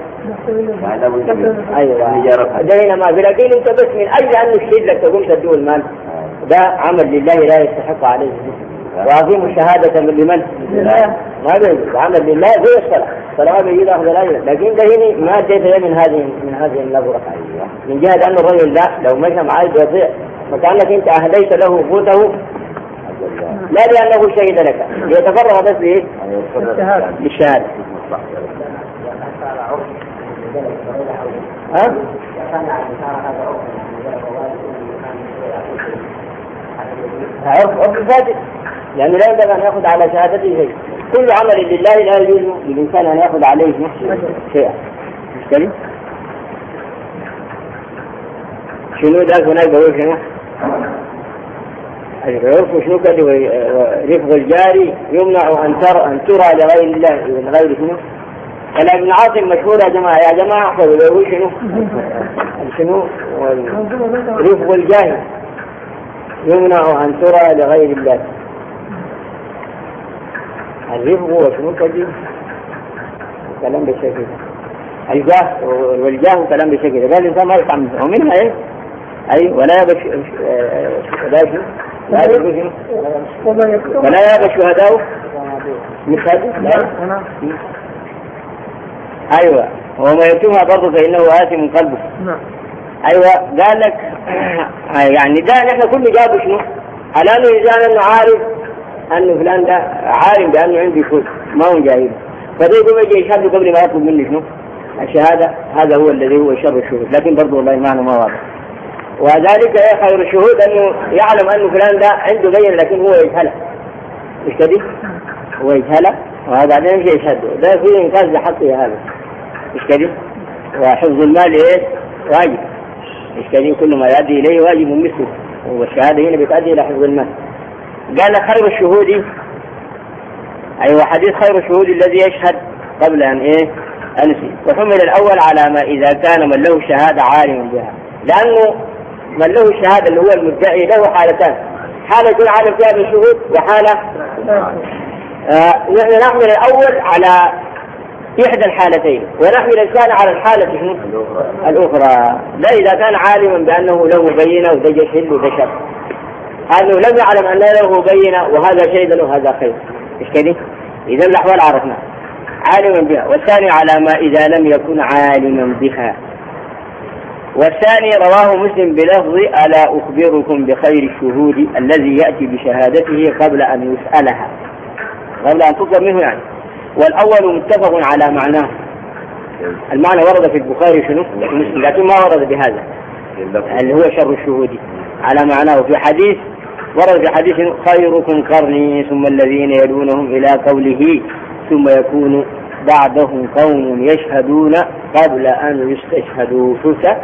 A: أيوة ده هنا ما بلاقين أنت بس من أجل أنه يشهد لك تقوم تديه المال ده عمل لله لا يستحق عليه وعظيم الشهادة من لمن؟ ما بيجوز عمل لله زي الصلاة، الصلاة بيجي أخذ الأجر، لكن ده هنا ما أديت من هذه من هذه النظرة من جهة أن الرجل ده لو مشى معاه يضيع فكأنك أنت أهديت له قوته لا لأنه شهد لك يتفرغ بس لإيه؟ للشهادة. ها؟ عرف عرف فاسد لأنه لا ينبغي أن يأخذ على شهادته شيء. كل عمل لله لا يجوز للإنسان أن يأخذ عليه شيئا. مشكلة؟ شنو ذاك هناك بقول شنو؟ العرف شنو قال رفق الجاري يمنع أن ترى أن ترى لغير الله لغير شنو؟ كلام ابن عاصم مشهور يا جماعة يا جماعة احفظوا له شنو؟ شنو؟ رفق الجاري يمنع أن ترى لغير الله. الرفق هو شنو كذي؟ كلام بالشكل الجاه والجاه كلام بالشكل ده الإنسان ما يفهم ومنها إيه؟ أي ولا يبش لا شو لا يبش ولا يبش شهداء مثال أيوة وما يتوها برضه فإنه آثم قلبه. أيوة قال لك يعني ده نحن كل جابه شنو؟ على أنه إذا أنه عارف أنه فلان ده عالم بأنه عنده فوز ما هو جاهل فده يقوم يجي يشهد قبل ما يطلب منه شنو؟ الشهادة. هذا هو الذي هو شر الشهود، لكن برضه والله معنى ما واضح. وذلك خير الشهود أنه يعلم أنه فلان ده عنده بين لكن هو يجهله مش كده؟ هو يجهله وبعدين يجي يشهده ده فيه إنقاذ لحقه هذا مش كده؟ وحفظ المال إيه؟ واجب مش كده؟ كل ما يؤدي إليه واجب مثله، والشهادة هنا بتؤدي إلى حفظ المال. قال خير الشهود أيوة حديث خير الشهود الذي يشهد قبل أن إيه أنسي. وحمل الأول على ما إذا كان من له شهادة عالم بها، لأنه من له الشهادة اللي هو المدعي له حالتان، حالة يكون عالم فيها بالشهود وحالة آه نحن نحمل الأول على إحدى الحالتين ونحمل الثاني على الحالة الأخرى. لا إذا كان عالما بأنه له بينة وده جهل وده شر، أنه لم يعلم أن له بينة وهذا شيء وهذا خير، إيش كده؟ إذا الأحوال عرفنا عالما بها. والثاني على ما إذا لم يكن عالما بها. والثاني رواه مسلم بلفظ ألا أخبركم بخير الشهود الذي يأتي بشهادته قبل أن يسألها، قبل أن تطلب منه يعني. والأول متفق على معناه، المعنى ورد في البخاري شنو مسلم، لكن ما ورد بهذا اللي هو شر الشهود على معناه. في حديث ورد في حديث خيركم قرني ثم الذين يلونهم إلى قوله ثم يكون بعدهم قوم يشهدون قبل أن يستشهدوا. شوفت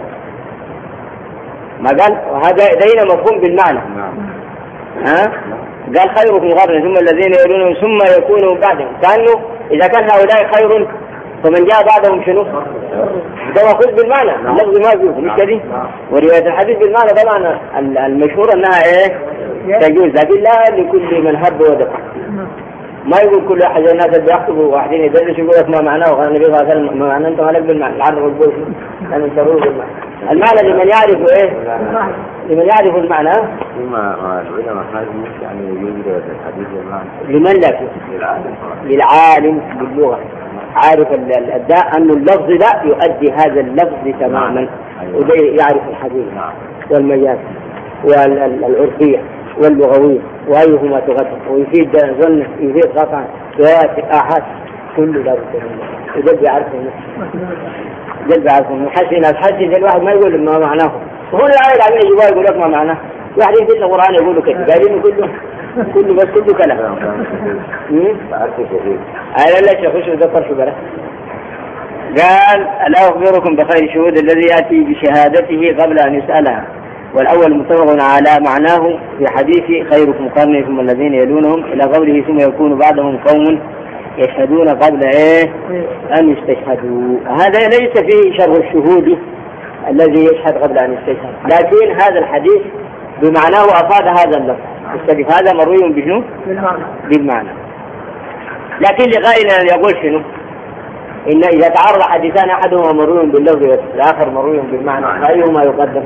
A: ما قال؟ وهذا دينا مفهوم بالمعنى. ها قال خيركم قرني ثم الذين يلونهم ثم يكونوا بعدهم، كأنه إذا كان هؤلاء خير فمن جاء بعدهم شنو؟ ده مأخوذ بالمعنى، اللفظ ما فيه مش كده. ورواية الحديث بالمعنى طبعا المشهور أنها إيه تجوز، لكن لا لكل من هب ودق. ما يقول كل أحد الناس اللي يخطبوا واحدين يدرسوا يقول لك ما معناه وقال النبي صلى الله عليه وسلم ما معناه، أنت مالك بالمعنى العرض والبوش أنا انتروه بالمعنى. المعنى لمن يعرف إيه؟ لمن يعرف المعنى.
C: لما العلماء هذه يعني يوجد الحديث بالمعنى.
A: لمن لا؟ للعالم باللغة عارف الأداء أن اللفظ لا يؤدي هذا اللفظ تماما، وده يعرف الحديث والمجاز والعرفية واللغوية وأيهما تقدم ويفيد ظن يفيد قطعا ويأتي آحاد كل ذلك وجد يعرفه جد يعرفه محسن الحسن الواحد ما يقول ما معناه، وهو العائل عمين يجوا يقول لك ما معناه. واحد يفيد القرآن يقولوا كده قايلين كله كله بس كله كلام. أنا لا شيخ وش ذكر شو بره؟ قال ألا أخبركم بخير الشهود الذي يأتي بشهادته قبل أن يسألها. والأول متفق على معناه في حديث خيركم قرني ثم الذين يلونهم إلى قوله ثم يكون بعدهم قوم يشهدون قبل إيه أن يستشهدوا. هذا ليس فيه شر الشهود الذي يشهد قبل أن يستشهد، لكن هذا الحديث بمعناه أفاد هذا اللفظ. هذا مروي بشنو؟ بالمعنى. لكن لقائنا يقول شنو؟ إن إذا تعرض حديثان أحدهما مروي باللفظ والآخر مروي بالمعنى فأيهما يقدم؟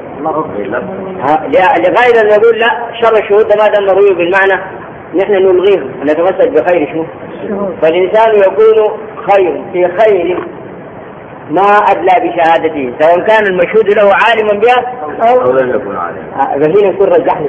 A: لقائنا يقول لا شر الشهود ما دام مروي بالمعنى نحن نلغيه ونتمسك بخير شنو؟ فالإنسان يكون خير في خير ما أدلى بشهادته سواء كان المشهود له عالما بها
C: أو لم يكن عالما.
A: فهنا يكون رجحنا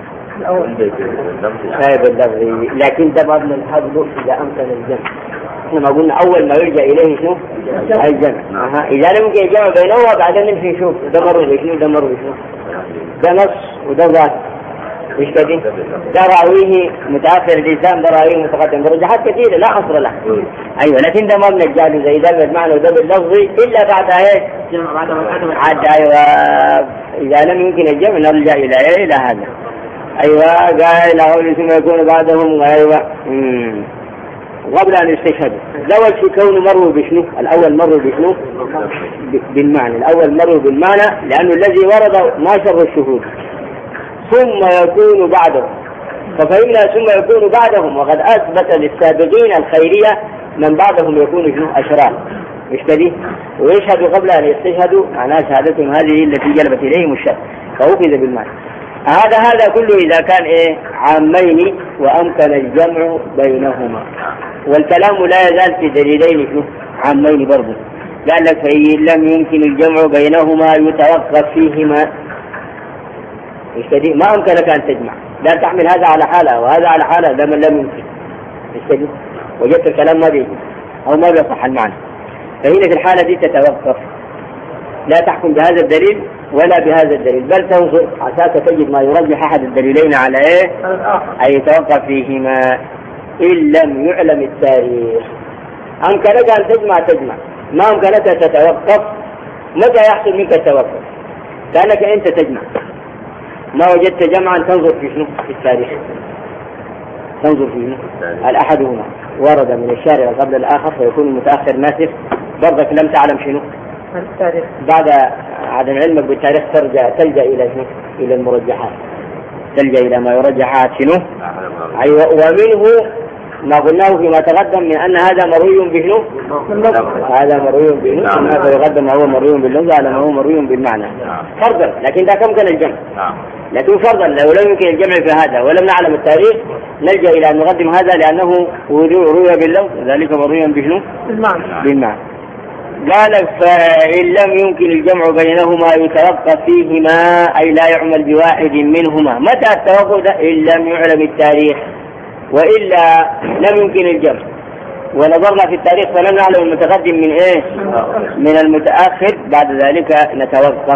A: شايب اللفظ، لكن ده باب من الحظ إذا أمكن الجمع. احنا ما قلنا أول ما يرجع إليه شنو؟ الجمع. أها إذا لم يمكن الجمع بينهما بعدين نمشي نشوف ده مر بشنو ده مر بشنو. ده نص وده ظاهر مش كده؟ ده راويه متأخر الإنسان ده راويه متقدم برجحات كثيرة لا حصر له. أيوة لكن ده ما بنجاله زي ده بالمعنى وده باللفظ إلا بعد إيه؟ عاد أيوة إذا لم يمكن الجمع نرجع إلى إيه إلى هذا. أيوة قال له ثم يكون بعدهم أيوة مم. قبل أن يستشهدوا. الأول في كونه مروا بشنو؟ الأول مروا بشنو؟ بالمعنى. الأول مروا بالمعنى لأنه الذي ورد ما شر الشهود. ثم يكون بعدهم ففهمنا ثم يكون بعدهم، وقد أثبت للسابقين الخيرية من بعدهم يكون شنو؟ أشرار مش كده؟ ويشهدوا قبل أن يستشهدوا معناها شهادتهم هذه التي جلبت إليهم الشر فأخذ بالمعنى. هذا هذا كله إذا كان إيه عامين وأمكن الجمع بينهما. والكلام لا يزال في دليلين شنو؟ عامين برضه. قال لك فإن لم يمكن الجمع بينهما يتوقف فيهما مش كده؟ ما أمكنك أن تجمع، لا تحمل هذا على حالة وهذا على حالة ده من لم يمكن مش كده؟ وجدت الكلام ما بيجي أو ما بيصح المعنى. فهنا في الحالة دي تتوقف، لا تحكم بهذا الدليل ولا بهذا الدليل، بل تنظر عساك تجد ما يرجح أحد الدليلين على إيه؟ أي يتوقف فيهما إن لم يعلم التاريخ. أمكنك أن تجمع تجمع، ما أمكنك تتوقف. متى يحصل منك التوقف؟ كأنك أنت تجمع ما وجدت جمعا تنظر في شنو؟ في التاريخ. تنظر في شنو؟ الأحدهما ورد من الشارع قبل الآخر فيكون المتأخر ناسخ، برضك لم تعلم شنو؟ التاريخ. بعد عدم علمك بالتاريخ ترجع تلجأ إلى إلى المرجحات، تلجأ إلى ما يرجحات شنو؟ أيوة. ومنه ما قلناه فيما تقدم من أن هذا مروي به، هذا مروي به، هذا يقدم هو مروي باللفظ، هذا هو مروي بالمعنى فرضا. لكن ده كم كان الجمع؟ لكن فرضا لو لم يمكن الجمع في هذا ولم نعلم التاريخ نلجأ إلى أن نقدم هذا لأنه روي باللفظ ذلك مروي به بالمعنى. قال فإن لم يمكن الجمع بينهما يتوقف فيهما، أي لا يعمل بواحد منهما. متى التوقف؟ إن لم يعلم التاريخ، وإلا لم يمكن الجمع ونظرنا في التاريخ فلم نعلم المتقدم من إيه من المتأخر، بعد ذلك نتوقف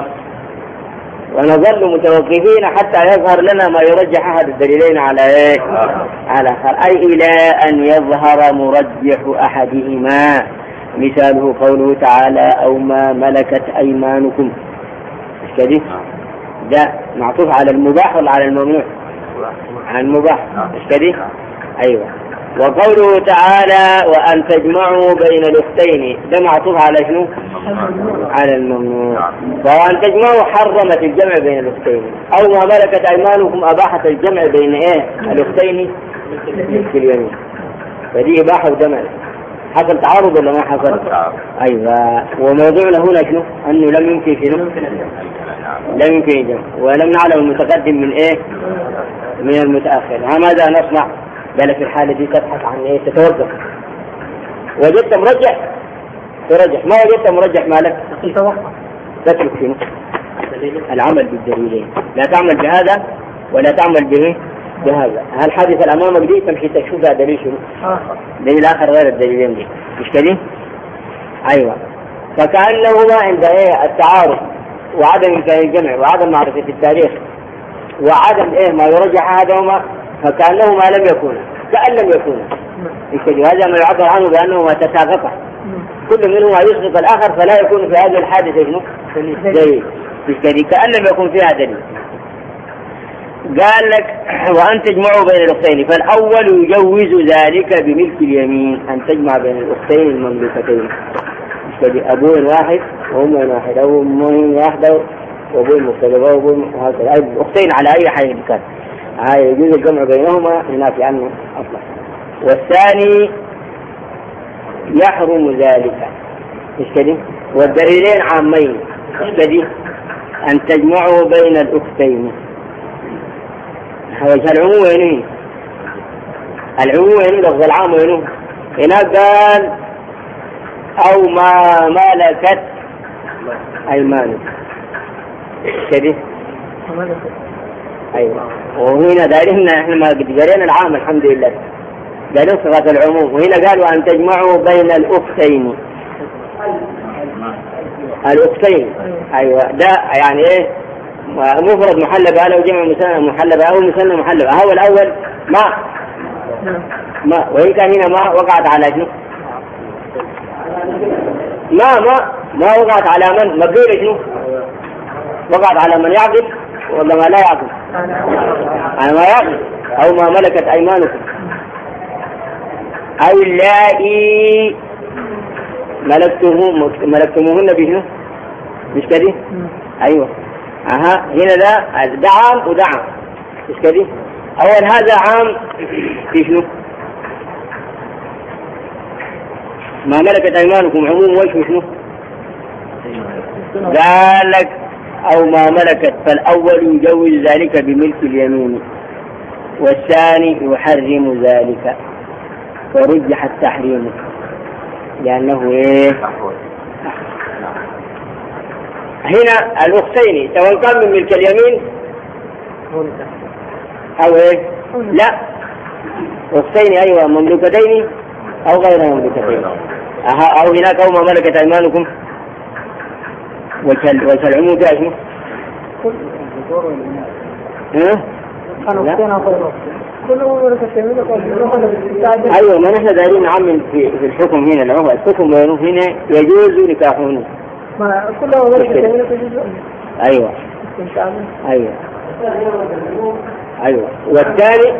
A: ونظل متوقفين حتى يظهر لنا ما يرجح أحد الدليلين على إيه على آخر، أي إلى أن يظهر مرجح أحدهما. مثاله قوله تعالى أو ما ملكت أيمانكم، مش كده؟ ده معطوف على المباح ولا على الممنوع؟ على المباح، مش كده؟ أيوة. وقوله تعالى وأن تجمعوا بين الأختين، ده معطوف على شنو؟ على الممنوع. وأن تجمعوا حرمت الجمع بين الأختين، أو ما ملكت أيمانكم أباحت الجمع بين إيه الأختين في اليمين. فدي إباحة وجمع، حصل تعارض ولا ما حصل؟ أيوة. وموضوعنا هنا شنو؟ أنه لم يمكن شنو؟ لم يمكن الجمع ولم نعلم المتقدم من إيه من المتأخر. ماذا نصنع؟ قال في الحالة دي تبحث عن إيه؟ تتوقف. وجدت مرجح ترجح، ما وجدت مرجح مالك تتوقف، تترك شنو؟ العمل بالدليلين، لا تعمل بهذا ولا تعمل به بهذا. هل حادث الأمامك دي تمشي تشوفها دليل شنو؟ دليل آخر غير الدليلين دي، مش كده؟ أيوة. فكأنهما عند إيه التعارض وعدم إمكان الجمع وعدم معرفة التاريخ وعدم إيه ما يرجح هذا، فكأنهما لم يكونا كأن لم يكونا. هذا ما يعبر عنه بأنهما تساقطا، كل منهما يسقط الآخر فلا يكون في هذه الحادثة شنو؟ دليل، مش كده؟ كأن لم يكن فيها دليل. قال لك وأن تجمعوا بين الأختين، فالأول يجوز ذلك بملك اليمين، أن تجمع بين الأختين المملوكتين، مش كده؟ أبوين واحد وأم واحد، أو أمين واحدة وأبوين مختلفة وأبوين هكذا، أختين على أي حال كان، هاي يجوز الجمع بينهما هناك عنه أصلا. والثاني يحرم ذلك، مش كده؟ والدليلين عامين، مش كده؟ أن تجمعوا بين الأختين. وجه العموم وينه؟ العموم وينه؟ لفظ العام وينه؟ هنا قال أو ما ملكت أيمانكم، كده؟ أيوة. وهنا دارنا إحنا ما قرينا العام الحمد لله، دارنا صفات العموم، وهنا قالوا أن تجمعوا بين الأختين. الأختين أيوة، ده يعني إيه؟ مفرد محلبة أو جمع مثنى محلبة أو مثنى محلبة. هو الأول ما ما وإن كان هنا ما وقعت على شنو؟ ما ما ما وقعت على من؟ مقبول شنو؟ وقعت على من يعقل ولا ما لا يعقل؟ على ما يعقل. أو ما ملكت أيمانكم، أو اللائي ملكتموهن ملكتموهن بشنو؟ مش كده؟ أيوة. أها هنا ده ده عام وده عام، مش كده؟ أول هذا عام في شنو؟ ما ملكت أيمانكم عموم وش شنو؟ قال لك أو ما ملكت، فالأول يجوز ذلك بملك اليمين، والثاني يحرم ذلك، ورجح التحريم لأنه إيه؟ هنا الأختين سواء كان من ملك اليمين أو إيه؟ لا، أختين أيوة مملوكتين أو غير مملوكتين. أو هناك أو ما ملكت أيمانكم، وجه العموم فيها شنو؟ ها؟ أيوة. ما نحن دايرين نعمل في في الحكم هنا، اللي هو الحكم هنا يجوز نكاحهن.
B: ما كله ملكة
A: أيوة أيوة أيوة. والثاني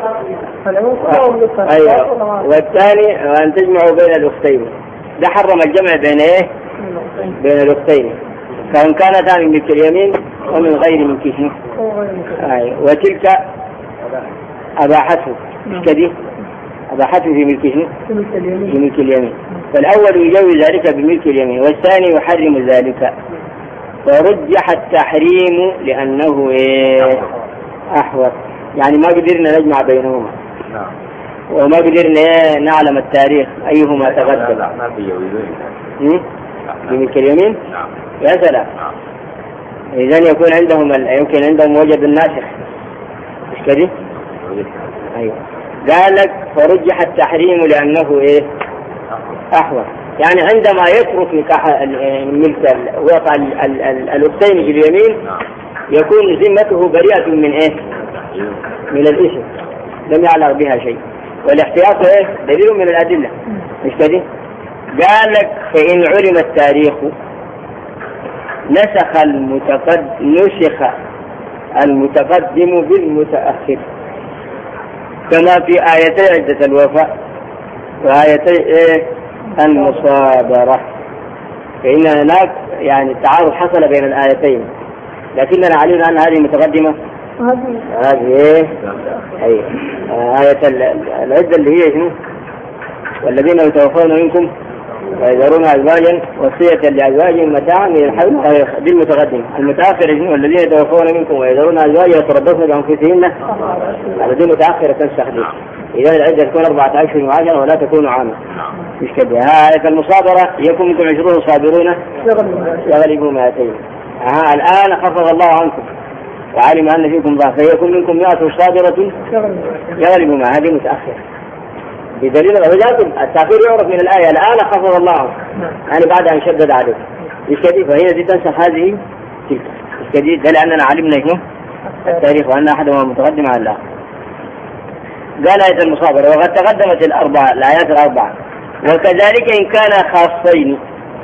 A: أيوة. والثاني وأن تجمعوا بين الأختين، ده حرم الجمع بين إيه؟ بين الأختين. فإن كانتا من ملك اليمين ومن غير ملك شنو؟ أي وتلك أباحته كذي أباحته في ملك شنو؟ في ملك اليمين. فالأول يجوز ذلك بملك اليمين والثاني يحرم ذلك. ورجح التحريم لأنه إيه أحوط، يعني ما قدرنا نجمع بينهما وما قدرنا نعلم التاريخ أيهما تقدم. بملك اليمين؟
C: نعم.
A: يا سلام.
C: نعم.
A: إذن يكون عندهم ال... يمكن عندهم وجد الناسخ مش كده؟ أيوة. قال لك فرجح التحريم لأنه إيه أحوط، يعني عندما يترك نكاح الملك وقع الأختين في اليمين يكون ذمته بريئة من إيه؟ من الإثم لم يعلق بها شيء، والاحتياط إيه؟ دليل من الأدلة مش كده؟ قال لك فإن علم التاريخ نسخ المتقدم نسخ المتقدم بالمتأخر كما في آيتي عدة الوفاء وآيتي إيه المصابرة، فإن هناك يعني التعارض حصل بين الآيتين، لكننا علمنا أن هذه متقدمة هذه إيه أي آية العدة اللي هي شنو؟ والذين يتوفون منكم ويذرون أزواجا وصية لأزواجهم متاعا من الحول دي المتقدمة. المتأخرة شنو؟ والذين يتوفون منكم ويذرون أزواجا يتربصن بأنفسهن على دي متأخرة تنسخ. إذا العدة تكون أربعة أشهر وعشرة ولا تكون عاما مش كده. ها آية المصابرة يكون منكم عشرون صابرون يغلبوا مئتين. ها الآن خفض الله عنكم وعلم أن فيكم ضعف فيكون منكم مئة صابرة يغلبوا ما هذه متأخرة بدليل الرجال. التأخير يعرف من الآية الآن خفض الله عنكم يعني بعد أن شدد عليه مش كده، فهي دي تنسخ هذه تلك مش كده. ده لأننا علمنا شنو التاريخ وأن أحدهما متقدم على الآخر. قال آية المصابرة وقد تقدمت الأربعة الآيات الأربعة. وكذلك إن كان خاصين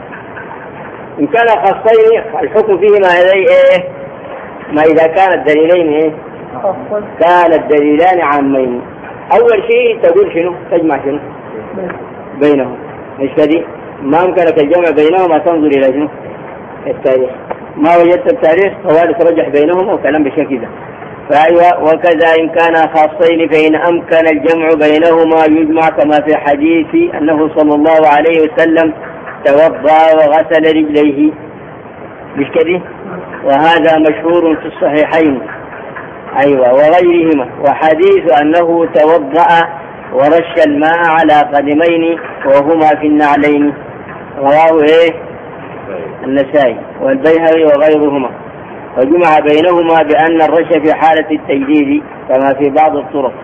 A: إن كان خاصين الحكم فيهما هذي إيه ما إذا كان الدليلين إيه كان الدليلان عامين. أول شيء تقول شنو تجمع شنو بينهم مش كذي، ما أمكنك الجمع بينهما تنظر إلى شنو التاريخ، ما وجدت التاريخ فوالد ترجح بينهم وكلام بشكل ده. فأيوة وكذا إن كان خاصين فإن أمكن الجمع بينهما يجمع كما في حديث أنه صلى الله عليه وسلم توضأ وغسل رجليه مش كده، وهذا مشهور في الصحيحين أيوة وغيرهما. وحديث أنه توضأ ورش الماء على قدمين وهما في النعلين رواه إيه النسائي والبيهقي وغيرهما. وجمع بينهما بأن الرش في حالة التجديد كما في بعض الطرق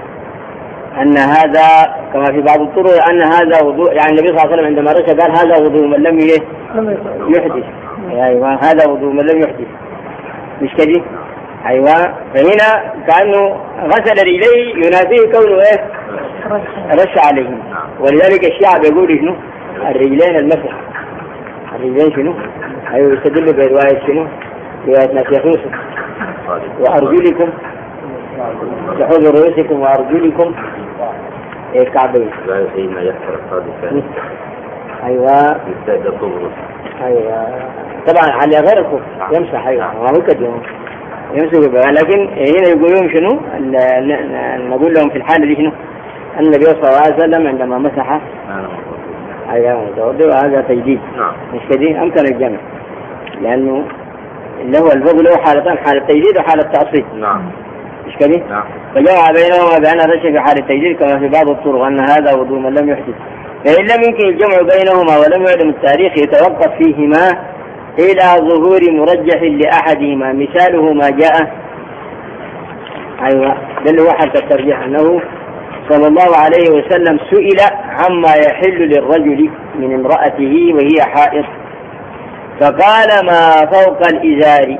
A: أن هذا كما في بعض الطرق أن هذا وضوء، يعني النبي صلى الله عليه وسلم عندما رش قال هذا وضوء من لم يحدث، أيوة هذا وضوء من لم يحدث مش كده. أيوة فهنا كأنه غسل رجليه ينافيه كونه إيه رش عليه. ولذلك الشيعة بيقول شنو الرجلين المسح الرجلين شنو أيوة يستدل برواية شنو رواية ناسخ يوسف وأرجلكم تحوذ رؤوسكم وأرجلكم إيه كعبين.
C: لا سيدنا يحفر الصادق
A: أيوة
C: يستاذ طبرس
A: أيوة طبعا على غير الكفر يمسح أيوة ما هو كده يمسك بها. لكن هنا يقولون شنو نقول لهم في الحالة دي شنو النبي صلى الله عليه وسلم عندما مسح أيوة متوضئ وهذا تجديد مش كده أمكن الجمع لأنه اللي هو الفضل له حالتان حالة تجديد وحالة تأصيل
C: نعم
A: مش كده.
C: نعم.
A: فجمع بينهما بأن الرش في حالة التجديد كما في بعض الطرق أن هذا وضوء من لم يحدث. فإن لم يمكن الجمع بينهما ولم يعلم التاريخ يتوقف فيهما إلى ظهور مرجح لأحدهما مثاله ما جاء أيوة ده اللي هو حالة الترجيح أنه صلى الله عليه وسلم سئل عما يحل للرجل من امرأته وهي حائض فقال ما فوق الإزار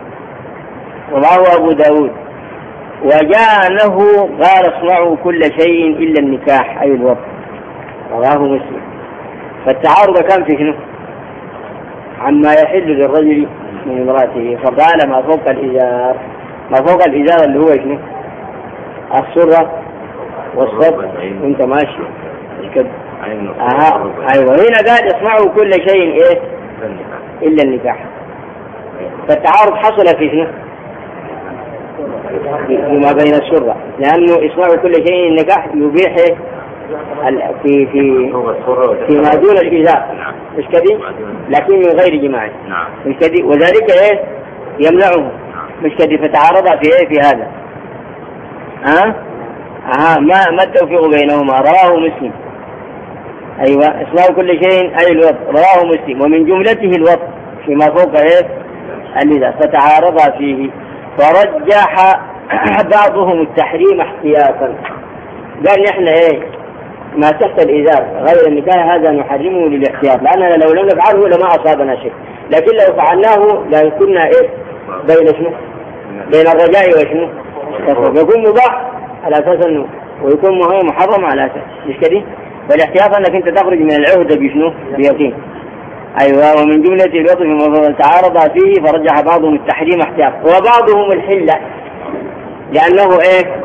A: رواه أبو داود. وجاء أنه قال اصنعوا كل شيء إلا النكاح أي الوضع رواه مسلم. فالتعارض كان في شنو عما يحل للرجل من امرأته فقال ما فوق الإزار. ما فوق الإزار اللي هو شنو السرة والصدر وانت ماشي كده. أها أيوة هنا قال اصنعوا كل شيء إيه إلا النكاح فالتعارض حصل في شنو؟ فيما بين الشرع، لأنه إصلاح كل شيء النكاح يبيح في في فيما دون الإيذاء مش كذي، لكن من غير جماع مش كذي، وذلك إيه يمنعه مش كذي، فتعارض في إيه في هذا. ها أه؟ آه ما ما التوفيق بينهما؟ رواه مسلم. أيوة إصلاح كل شيء أي الوضع، رواه مسلم، ومن جملته الوضع فيما فوق إيه اللذا، فتعارض فيه فرجح بعضهم التحريم احتياطا، قال نحن ايه ما تحت الإزار غير النكاح هذا نحرمه للاحتياط، لأننا لو لم نفعله لما أصابنا شيء، لكن لو فعلناه لا كنا ايه بين شنو بين الرجاء وشنو يكون مباح على أساس انه ويكون محرم على أساس مش كده، والاحتياط انك انت تخرج من العهدة بشنو بيقين. أيوة ومن جملة الوصف ما تعارض فيه فرجح بعضهم التحريم احتياط وبعضهم الحلة، لأنه إيه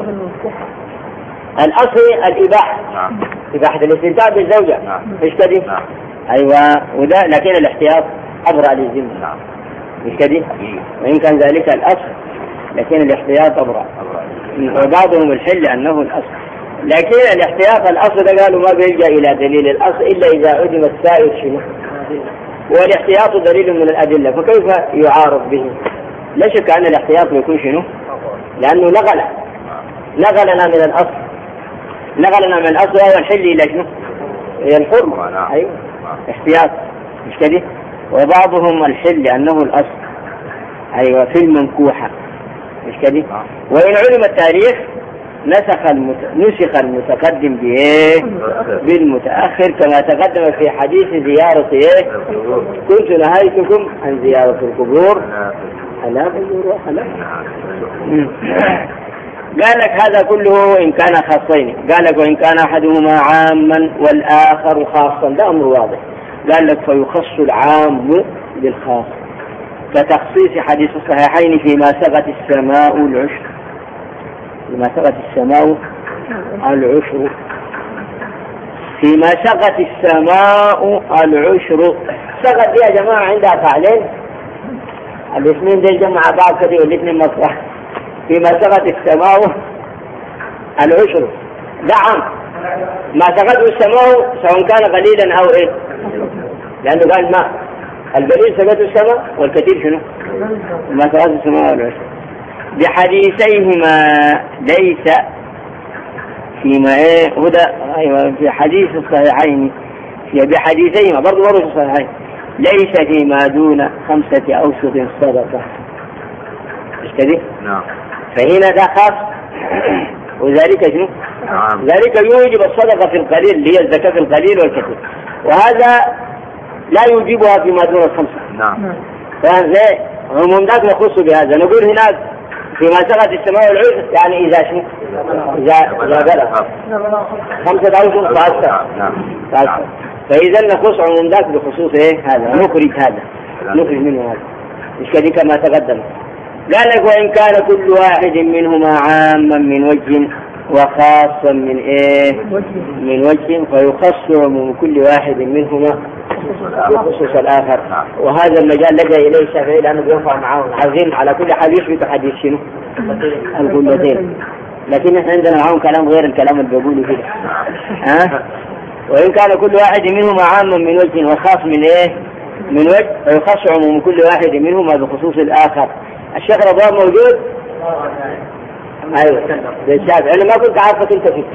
A: الأصل الإباحة، إباحة الاستمتاع بالزوجة مش كده. أيوة وده لكن الاحتياط أبرأ للذمة مش كده، وإن كان ذلك الأصل لكن الاحتياط أبرأ، وبعضهم الحلة أنه الأصل، لكن الاحتياط الأصل ده قالوا ما بيلجأ إلى دليل الأصل إلا إذا عدم السائر شنو، والاحتياط دليل من الأدلة، فكيف يعارض به؟ لا شك أن الاحتياط يكون شنو، لأنه نقل نقلنا من الأصل نقلنا من الأصل وهو الحل إلى شنو إلى الحرمة. أيوة احتياط مش كده، وبعضهم الحل لأنه الأصل. أيوة في المنكوحة مش كده، وإن علم التاريخ نسخ المت... نسخ المتقدم بإيه بالمتأخر كما تقدم في حديث زيارة إيه كنت نهيتكم عن زيارة القبور ألا تزوروا ألا. قال لك هذا كله وإن كان خاصين، قال لك وإن كان أحدهما عاما والآخر خاصا، ده أمر واضح. قال لك فيخص العام بالخاص كتخصيص حديث الصحيحين فيما سقت السماء العشر، فيما سقت السماء العشر فيما سقت السماء العشر. سقت دي يا جماعة عندها فعلين، الاثنين دي جمع بعض كده والاثنين مصرح. فيما سقت السماء العشر ده عام، ما سقته السماء سواء كان قليلا أو إيه، لأنه قال ما القليل سقته السماء والكثير شنو ما سقته السماء العشر. بحديثيهما ليس فيما ايه هدى. ايوه في حديث الصحيحين في بحديثيهما برضو برضو في الصحيحين ليس فيما دون خمسة أوسط صدقة مش كده؟ نعم. فهنا ده خاص وذلك شنو؟ نعم. ذلك يوجب الصدقة في القليل اللي هي الزكاة في القليل والكثير، وهذا لا يوجبها فيما دون الخمسة. نعم. فهذا عموم ذاك نخص بهذا، نقول هناك فيما سقط السماء والعشر يعني إذا شنو؟ إذا إذا بلغ خمسة أوسط فأكثر. نعم. فإذا نخص عموم ذاك بخصوص إيه هذا، نخرج هذا نخرج منه هذا مش كذي كما تقدم. قال لك وإن كان كل واحد منهما عاما من وجه وخاصا من إيه من وجه فيخص عموم كل واحد منهما بخصوص الآخر. وهذا المجال لجأ إليه الشافعي لأنه بينفع معاهم عظيم على كل حديث بتحديث شنو القلتين، لكن احنا عندنا معاهم كلام غير الكلام اللي بيقولوا كده. ها وإن كان كل واحد منهما عاما من وجه وخاص من إيه من وجه فيخص عموم كل واحد منهما بخصوص الآخر. الشيخ رضوان موجود؟ أيوة ده الشافعي، أنا ما كنت عارفة أنت فيه.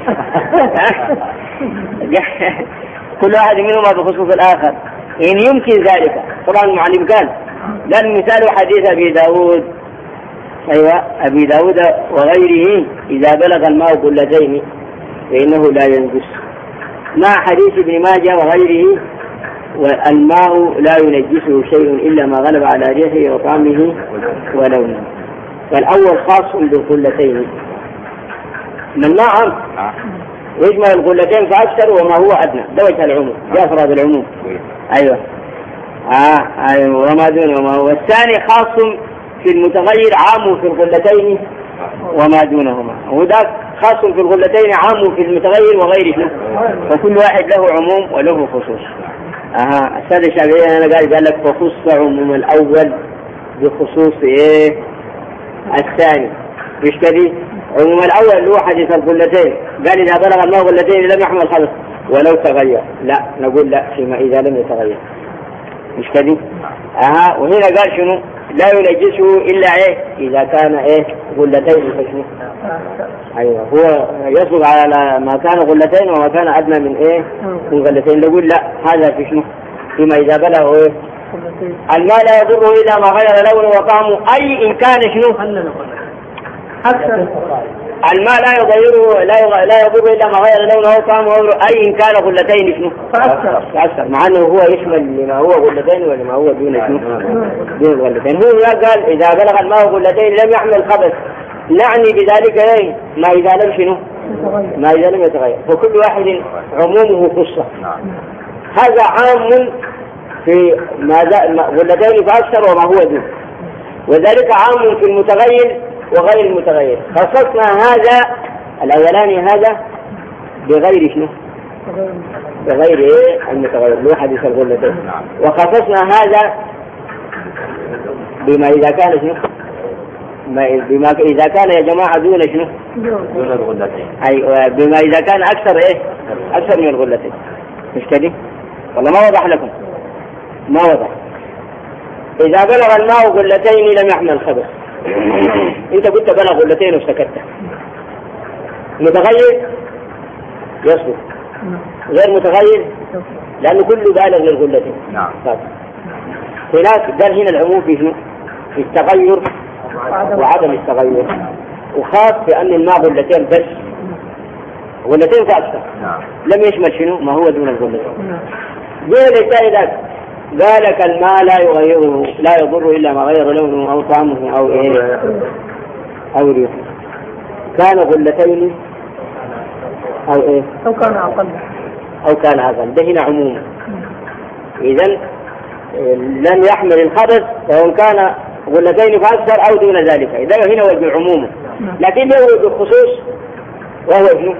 A: كل واحد منهما بخصوص الآخر إن يمكن ذلك. طبعا المعلم كان قال مثال حديث أبي داود. أيوة أبي داود وغيره إذا بلغ الماء قلتين فإنه لا ينجس، مع حديث ابن ماجه وغيره والماء لا ينجسه شيء إلا ما غلب على ريحه وطعمه ولونه. فالأول خاص بالقلتين من نعم يجمع القلتين فأكثر وما هو أدنى، ده وجه العموم بأفراد العموم. أيوة آه أيوة وما دونه وما هو. الثاني خاص في المتغير عام في القلتين وما دونهما، وذاك خاص في القلتين عام في المتغير وغيره، فكل واحد له عموم وله خصوص. أها السادة الشافعي أنا قال قال لك فخص عموم الأول بخصوص إيه الثاني. مش كذي عموم الأول اللي هو حديث الغلتين قال إذا بلغ الماء غلتين لم يحمل خبث ولو تغير، لا نقول لا فيما إذا لم يتغير. مش كذي أها. وهنا قال شنو لا ينجسه إلا إيه إذا كان إيه غلتين فشنو. أيوة هو يصبغ على ما كان غلتين وما كان أدنى من إيه من غلتين. نقول لا هذا في شنو فيما إذا بلغ إيه الماء لا يضره إلا ما غير لونه وطعمه، أي إن كان شنو أكثر الماء لا يغيره لا لا يضر إلا ما غير لونه وطعمه، أي إن كان غلتين شنو فأكثر فأكثر، مع أنه هو يشمل لما هو غلتين ولما هو دون شنو دون غلتين. هو قال إذا بلغ الماء غلتين لم يحمل خبث، نعني بذلك إيه ما إذا لم شنو ما إذا لم يتغير، فكل واحد عمومه خصه. هذا عام في غلتين فأكثر وما هو دون، وذلك عام في المتغير وغير المتغير. خصصنا هذا الأولاني هذا بغير شنو بغير إيه المتغير لو حديث الغلتين، وخصصنا هذا بما إذا كان شنو بما إذا كان يا جماعة دون شنو دون الغلتين، أي بما إذا كان أكثر إيه أكثر من الغلتين. مش كده والله ما وضح لكم ما وضح. إذا بلغ الماء غلتين لم يحمل خبث، انت قلت بلغ غلتين وسكت. متغير يصبر غير متغير لأنه كله بالغ للغلتين. نعم. هناك قال هنا العموم في شنو في التغير وعدم التغير، وخاص بأن الماء غلتين بس غلتين فأكثر. نعم. لم يشمل شنو ما هو دون الغلتين. دون الثالث قال لك الماء لا يغيره لا يضر إلا ما غير لونه أو طعمه أو إيه أو ريحه، كان غلتين أو إيه
B: أو كان أقل
A: أو كان أقل. ده هنا عموم. إذن لم يحمل الخبث سواء كان غلتين فأكثر أو دون ذلك، إذا هنا وجه عمومه. لكن يورد بالخصوص وهو شنو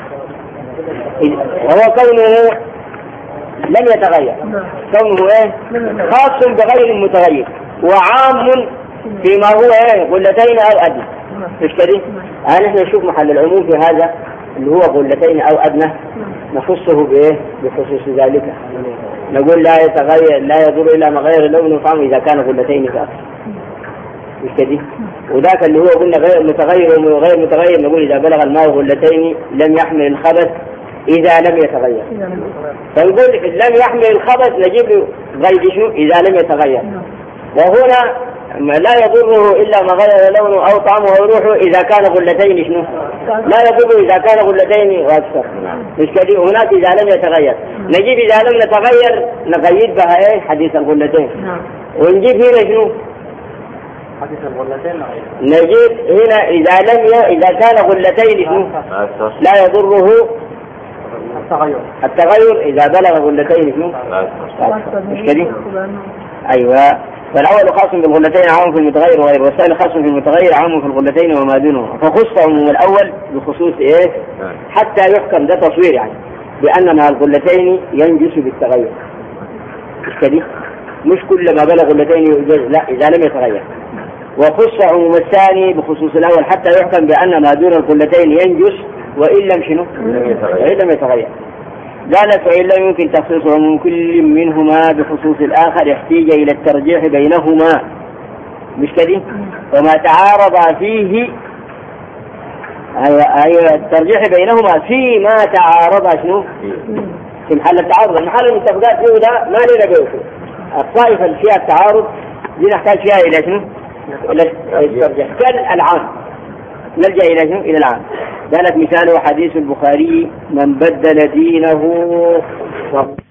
A: وهو كونه لم يتغير، كونه ايه خاص بغير المتغير وعام فيما هو ايه غلتين او ادنى. مش كده الان احنا نشوف محل العموم في هذا اللي هو غلتين او ادنى نخصه بايه بخصوص ذلك، نقول لا يتغير لا يضر الا ما غير لونه وطعمه اذا كان غلتين فاكثر. مش كده وذاك اللي هو قلنا غير متغير وغير متغير نقول اذا بلغ الماء غلتين لم يحمل الخبث إذا لم يتغير. فنقول لم يحمل الخبث نجيب له غير شنو إذا لم يتغير. وهنا لا يضره إلا ما غير لونه أو طعمه أو روحه إذا كان غلتين شنو لا يضره إذا كان غلتين وأكثر. مش كده هناك إذا لم يتغير نجيب إذا لم يتغير نقيد بها إيه حديث الغلتين، ونجيب هنا شنو حديث الغلتين نجيب هنا إذا لم ي... إذا كان غلتين شنو لا يضره التغير التغير إذا بلغ غلتين شنو مش كده. أيوة. فالأول خاص بالغلتين عام في المتغير وغير، والثاني خاص في المتغير عام في الغلتين وما دونه، فخص عموم الأول بخصوص إيه حتى يحكم ده تصوير يعني بأننا الغلتين ينجس بالتغير. مش كده مش كل ما بلغ غلتين يجوز، لا إذا لم يتغير. وخص عموم الثاني بخصوص الأول حتى يحكم بأن ما دون الغلتين ينجس وإن لم شنو وإن لم يتغير. قال فإن لم يمكن تخصيص عموم كل منهما بخصوص الآخر احتاج إلى الترجيح بينهما. مش كده وما تعارض فيه أيوة الترجيح بينهما فيما تعارض شنو في محل التعارض. محل المتفقات فيه ده ما لنا بيوته. الطائفة اللي فيها التعارض دي نحتاج فيها إلى شنو إلى الترجيح كالعام نلجأ إلى شنو إلى العام. قالت مثاله حديث البخاري من بدل دينه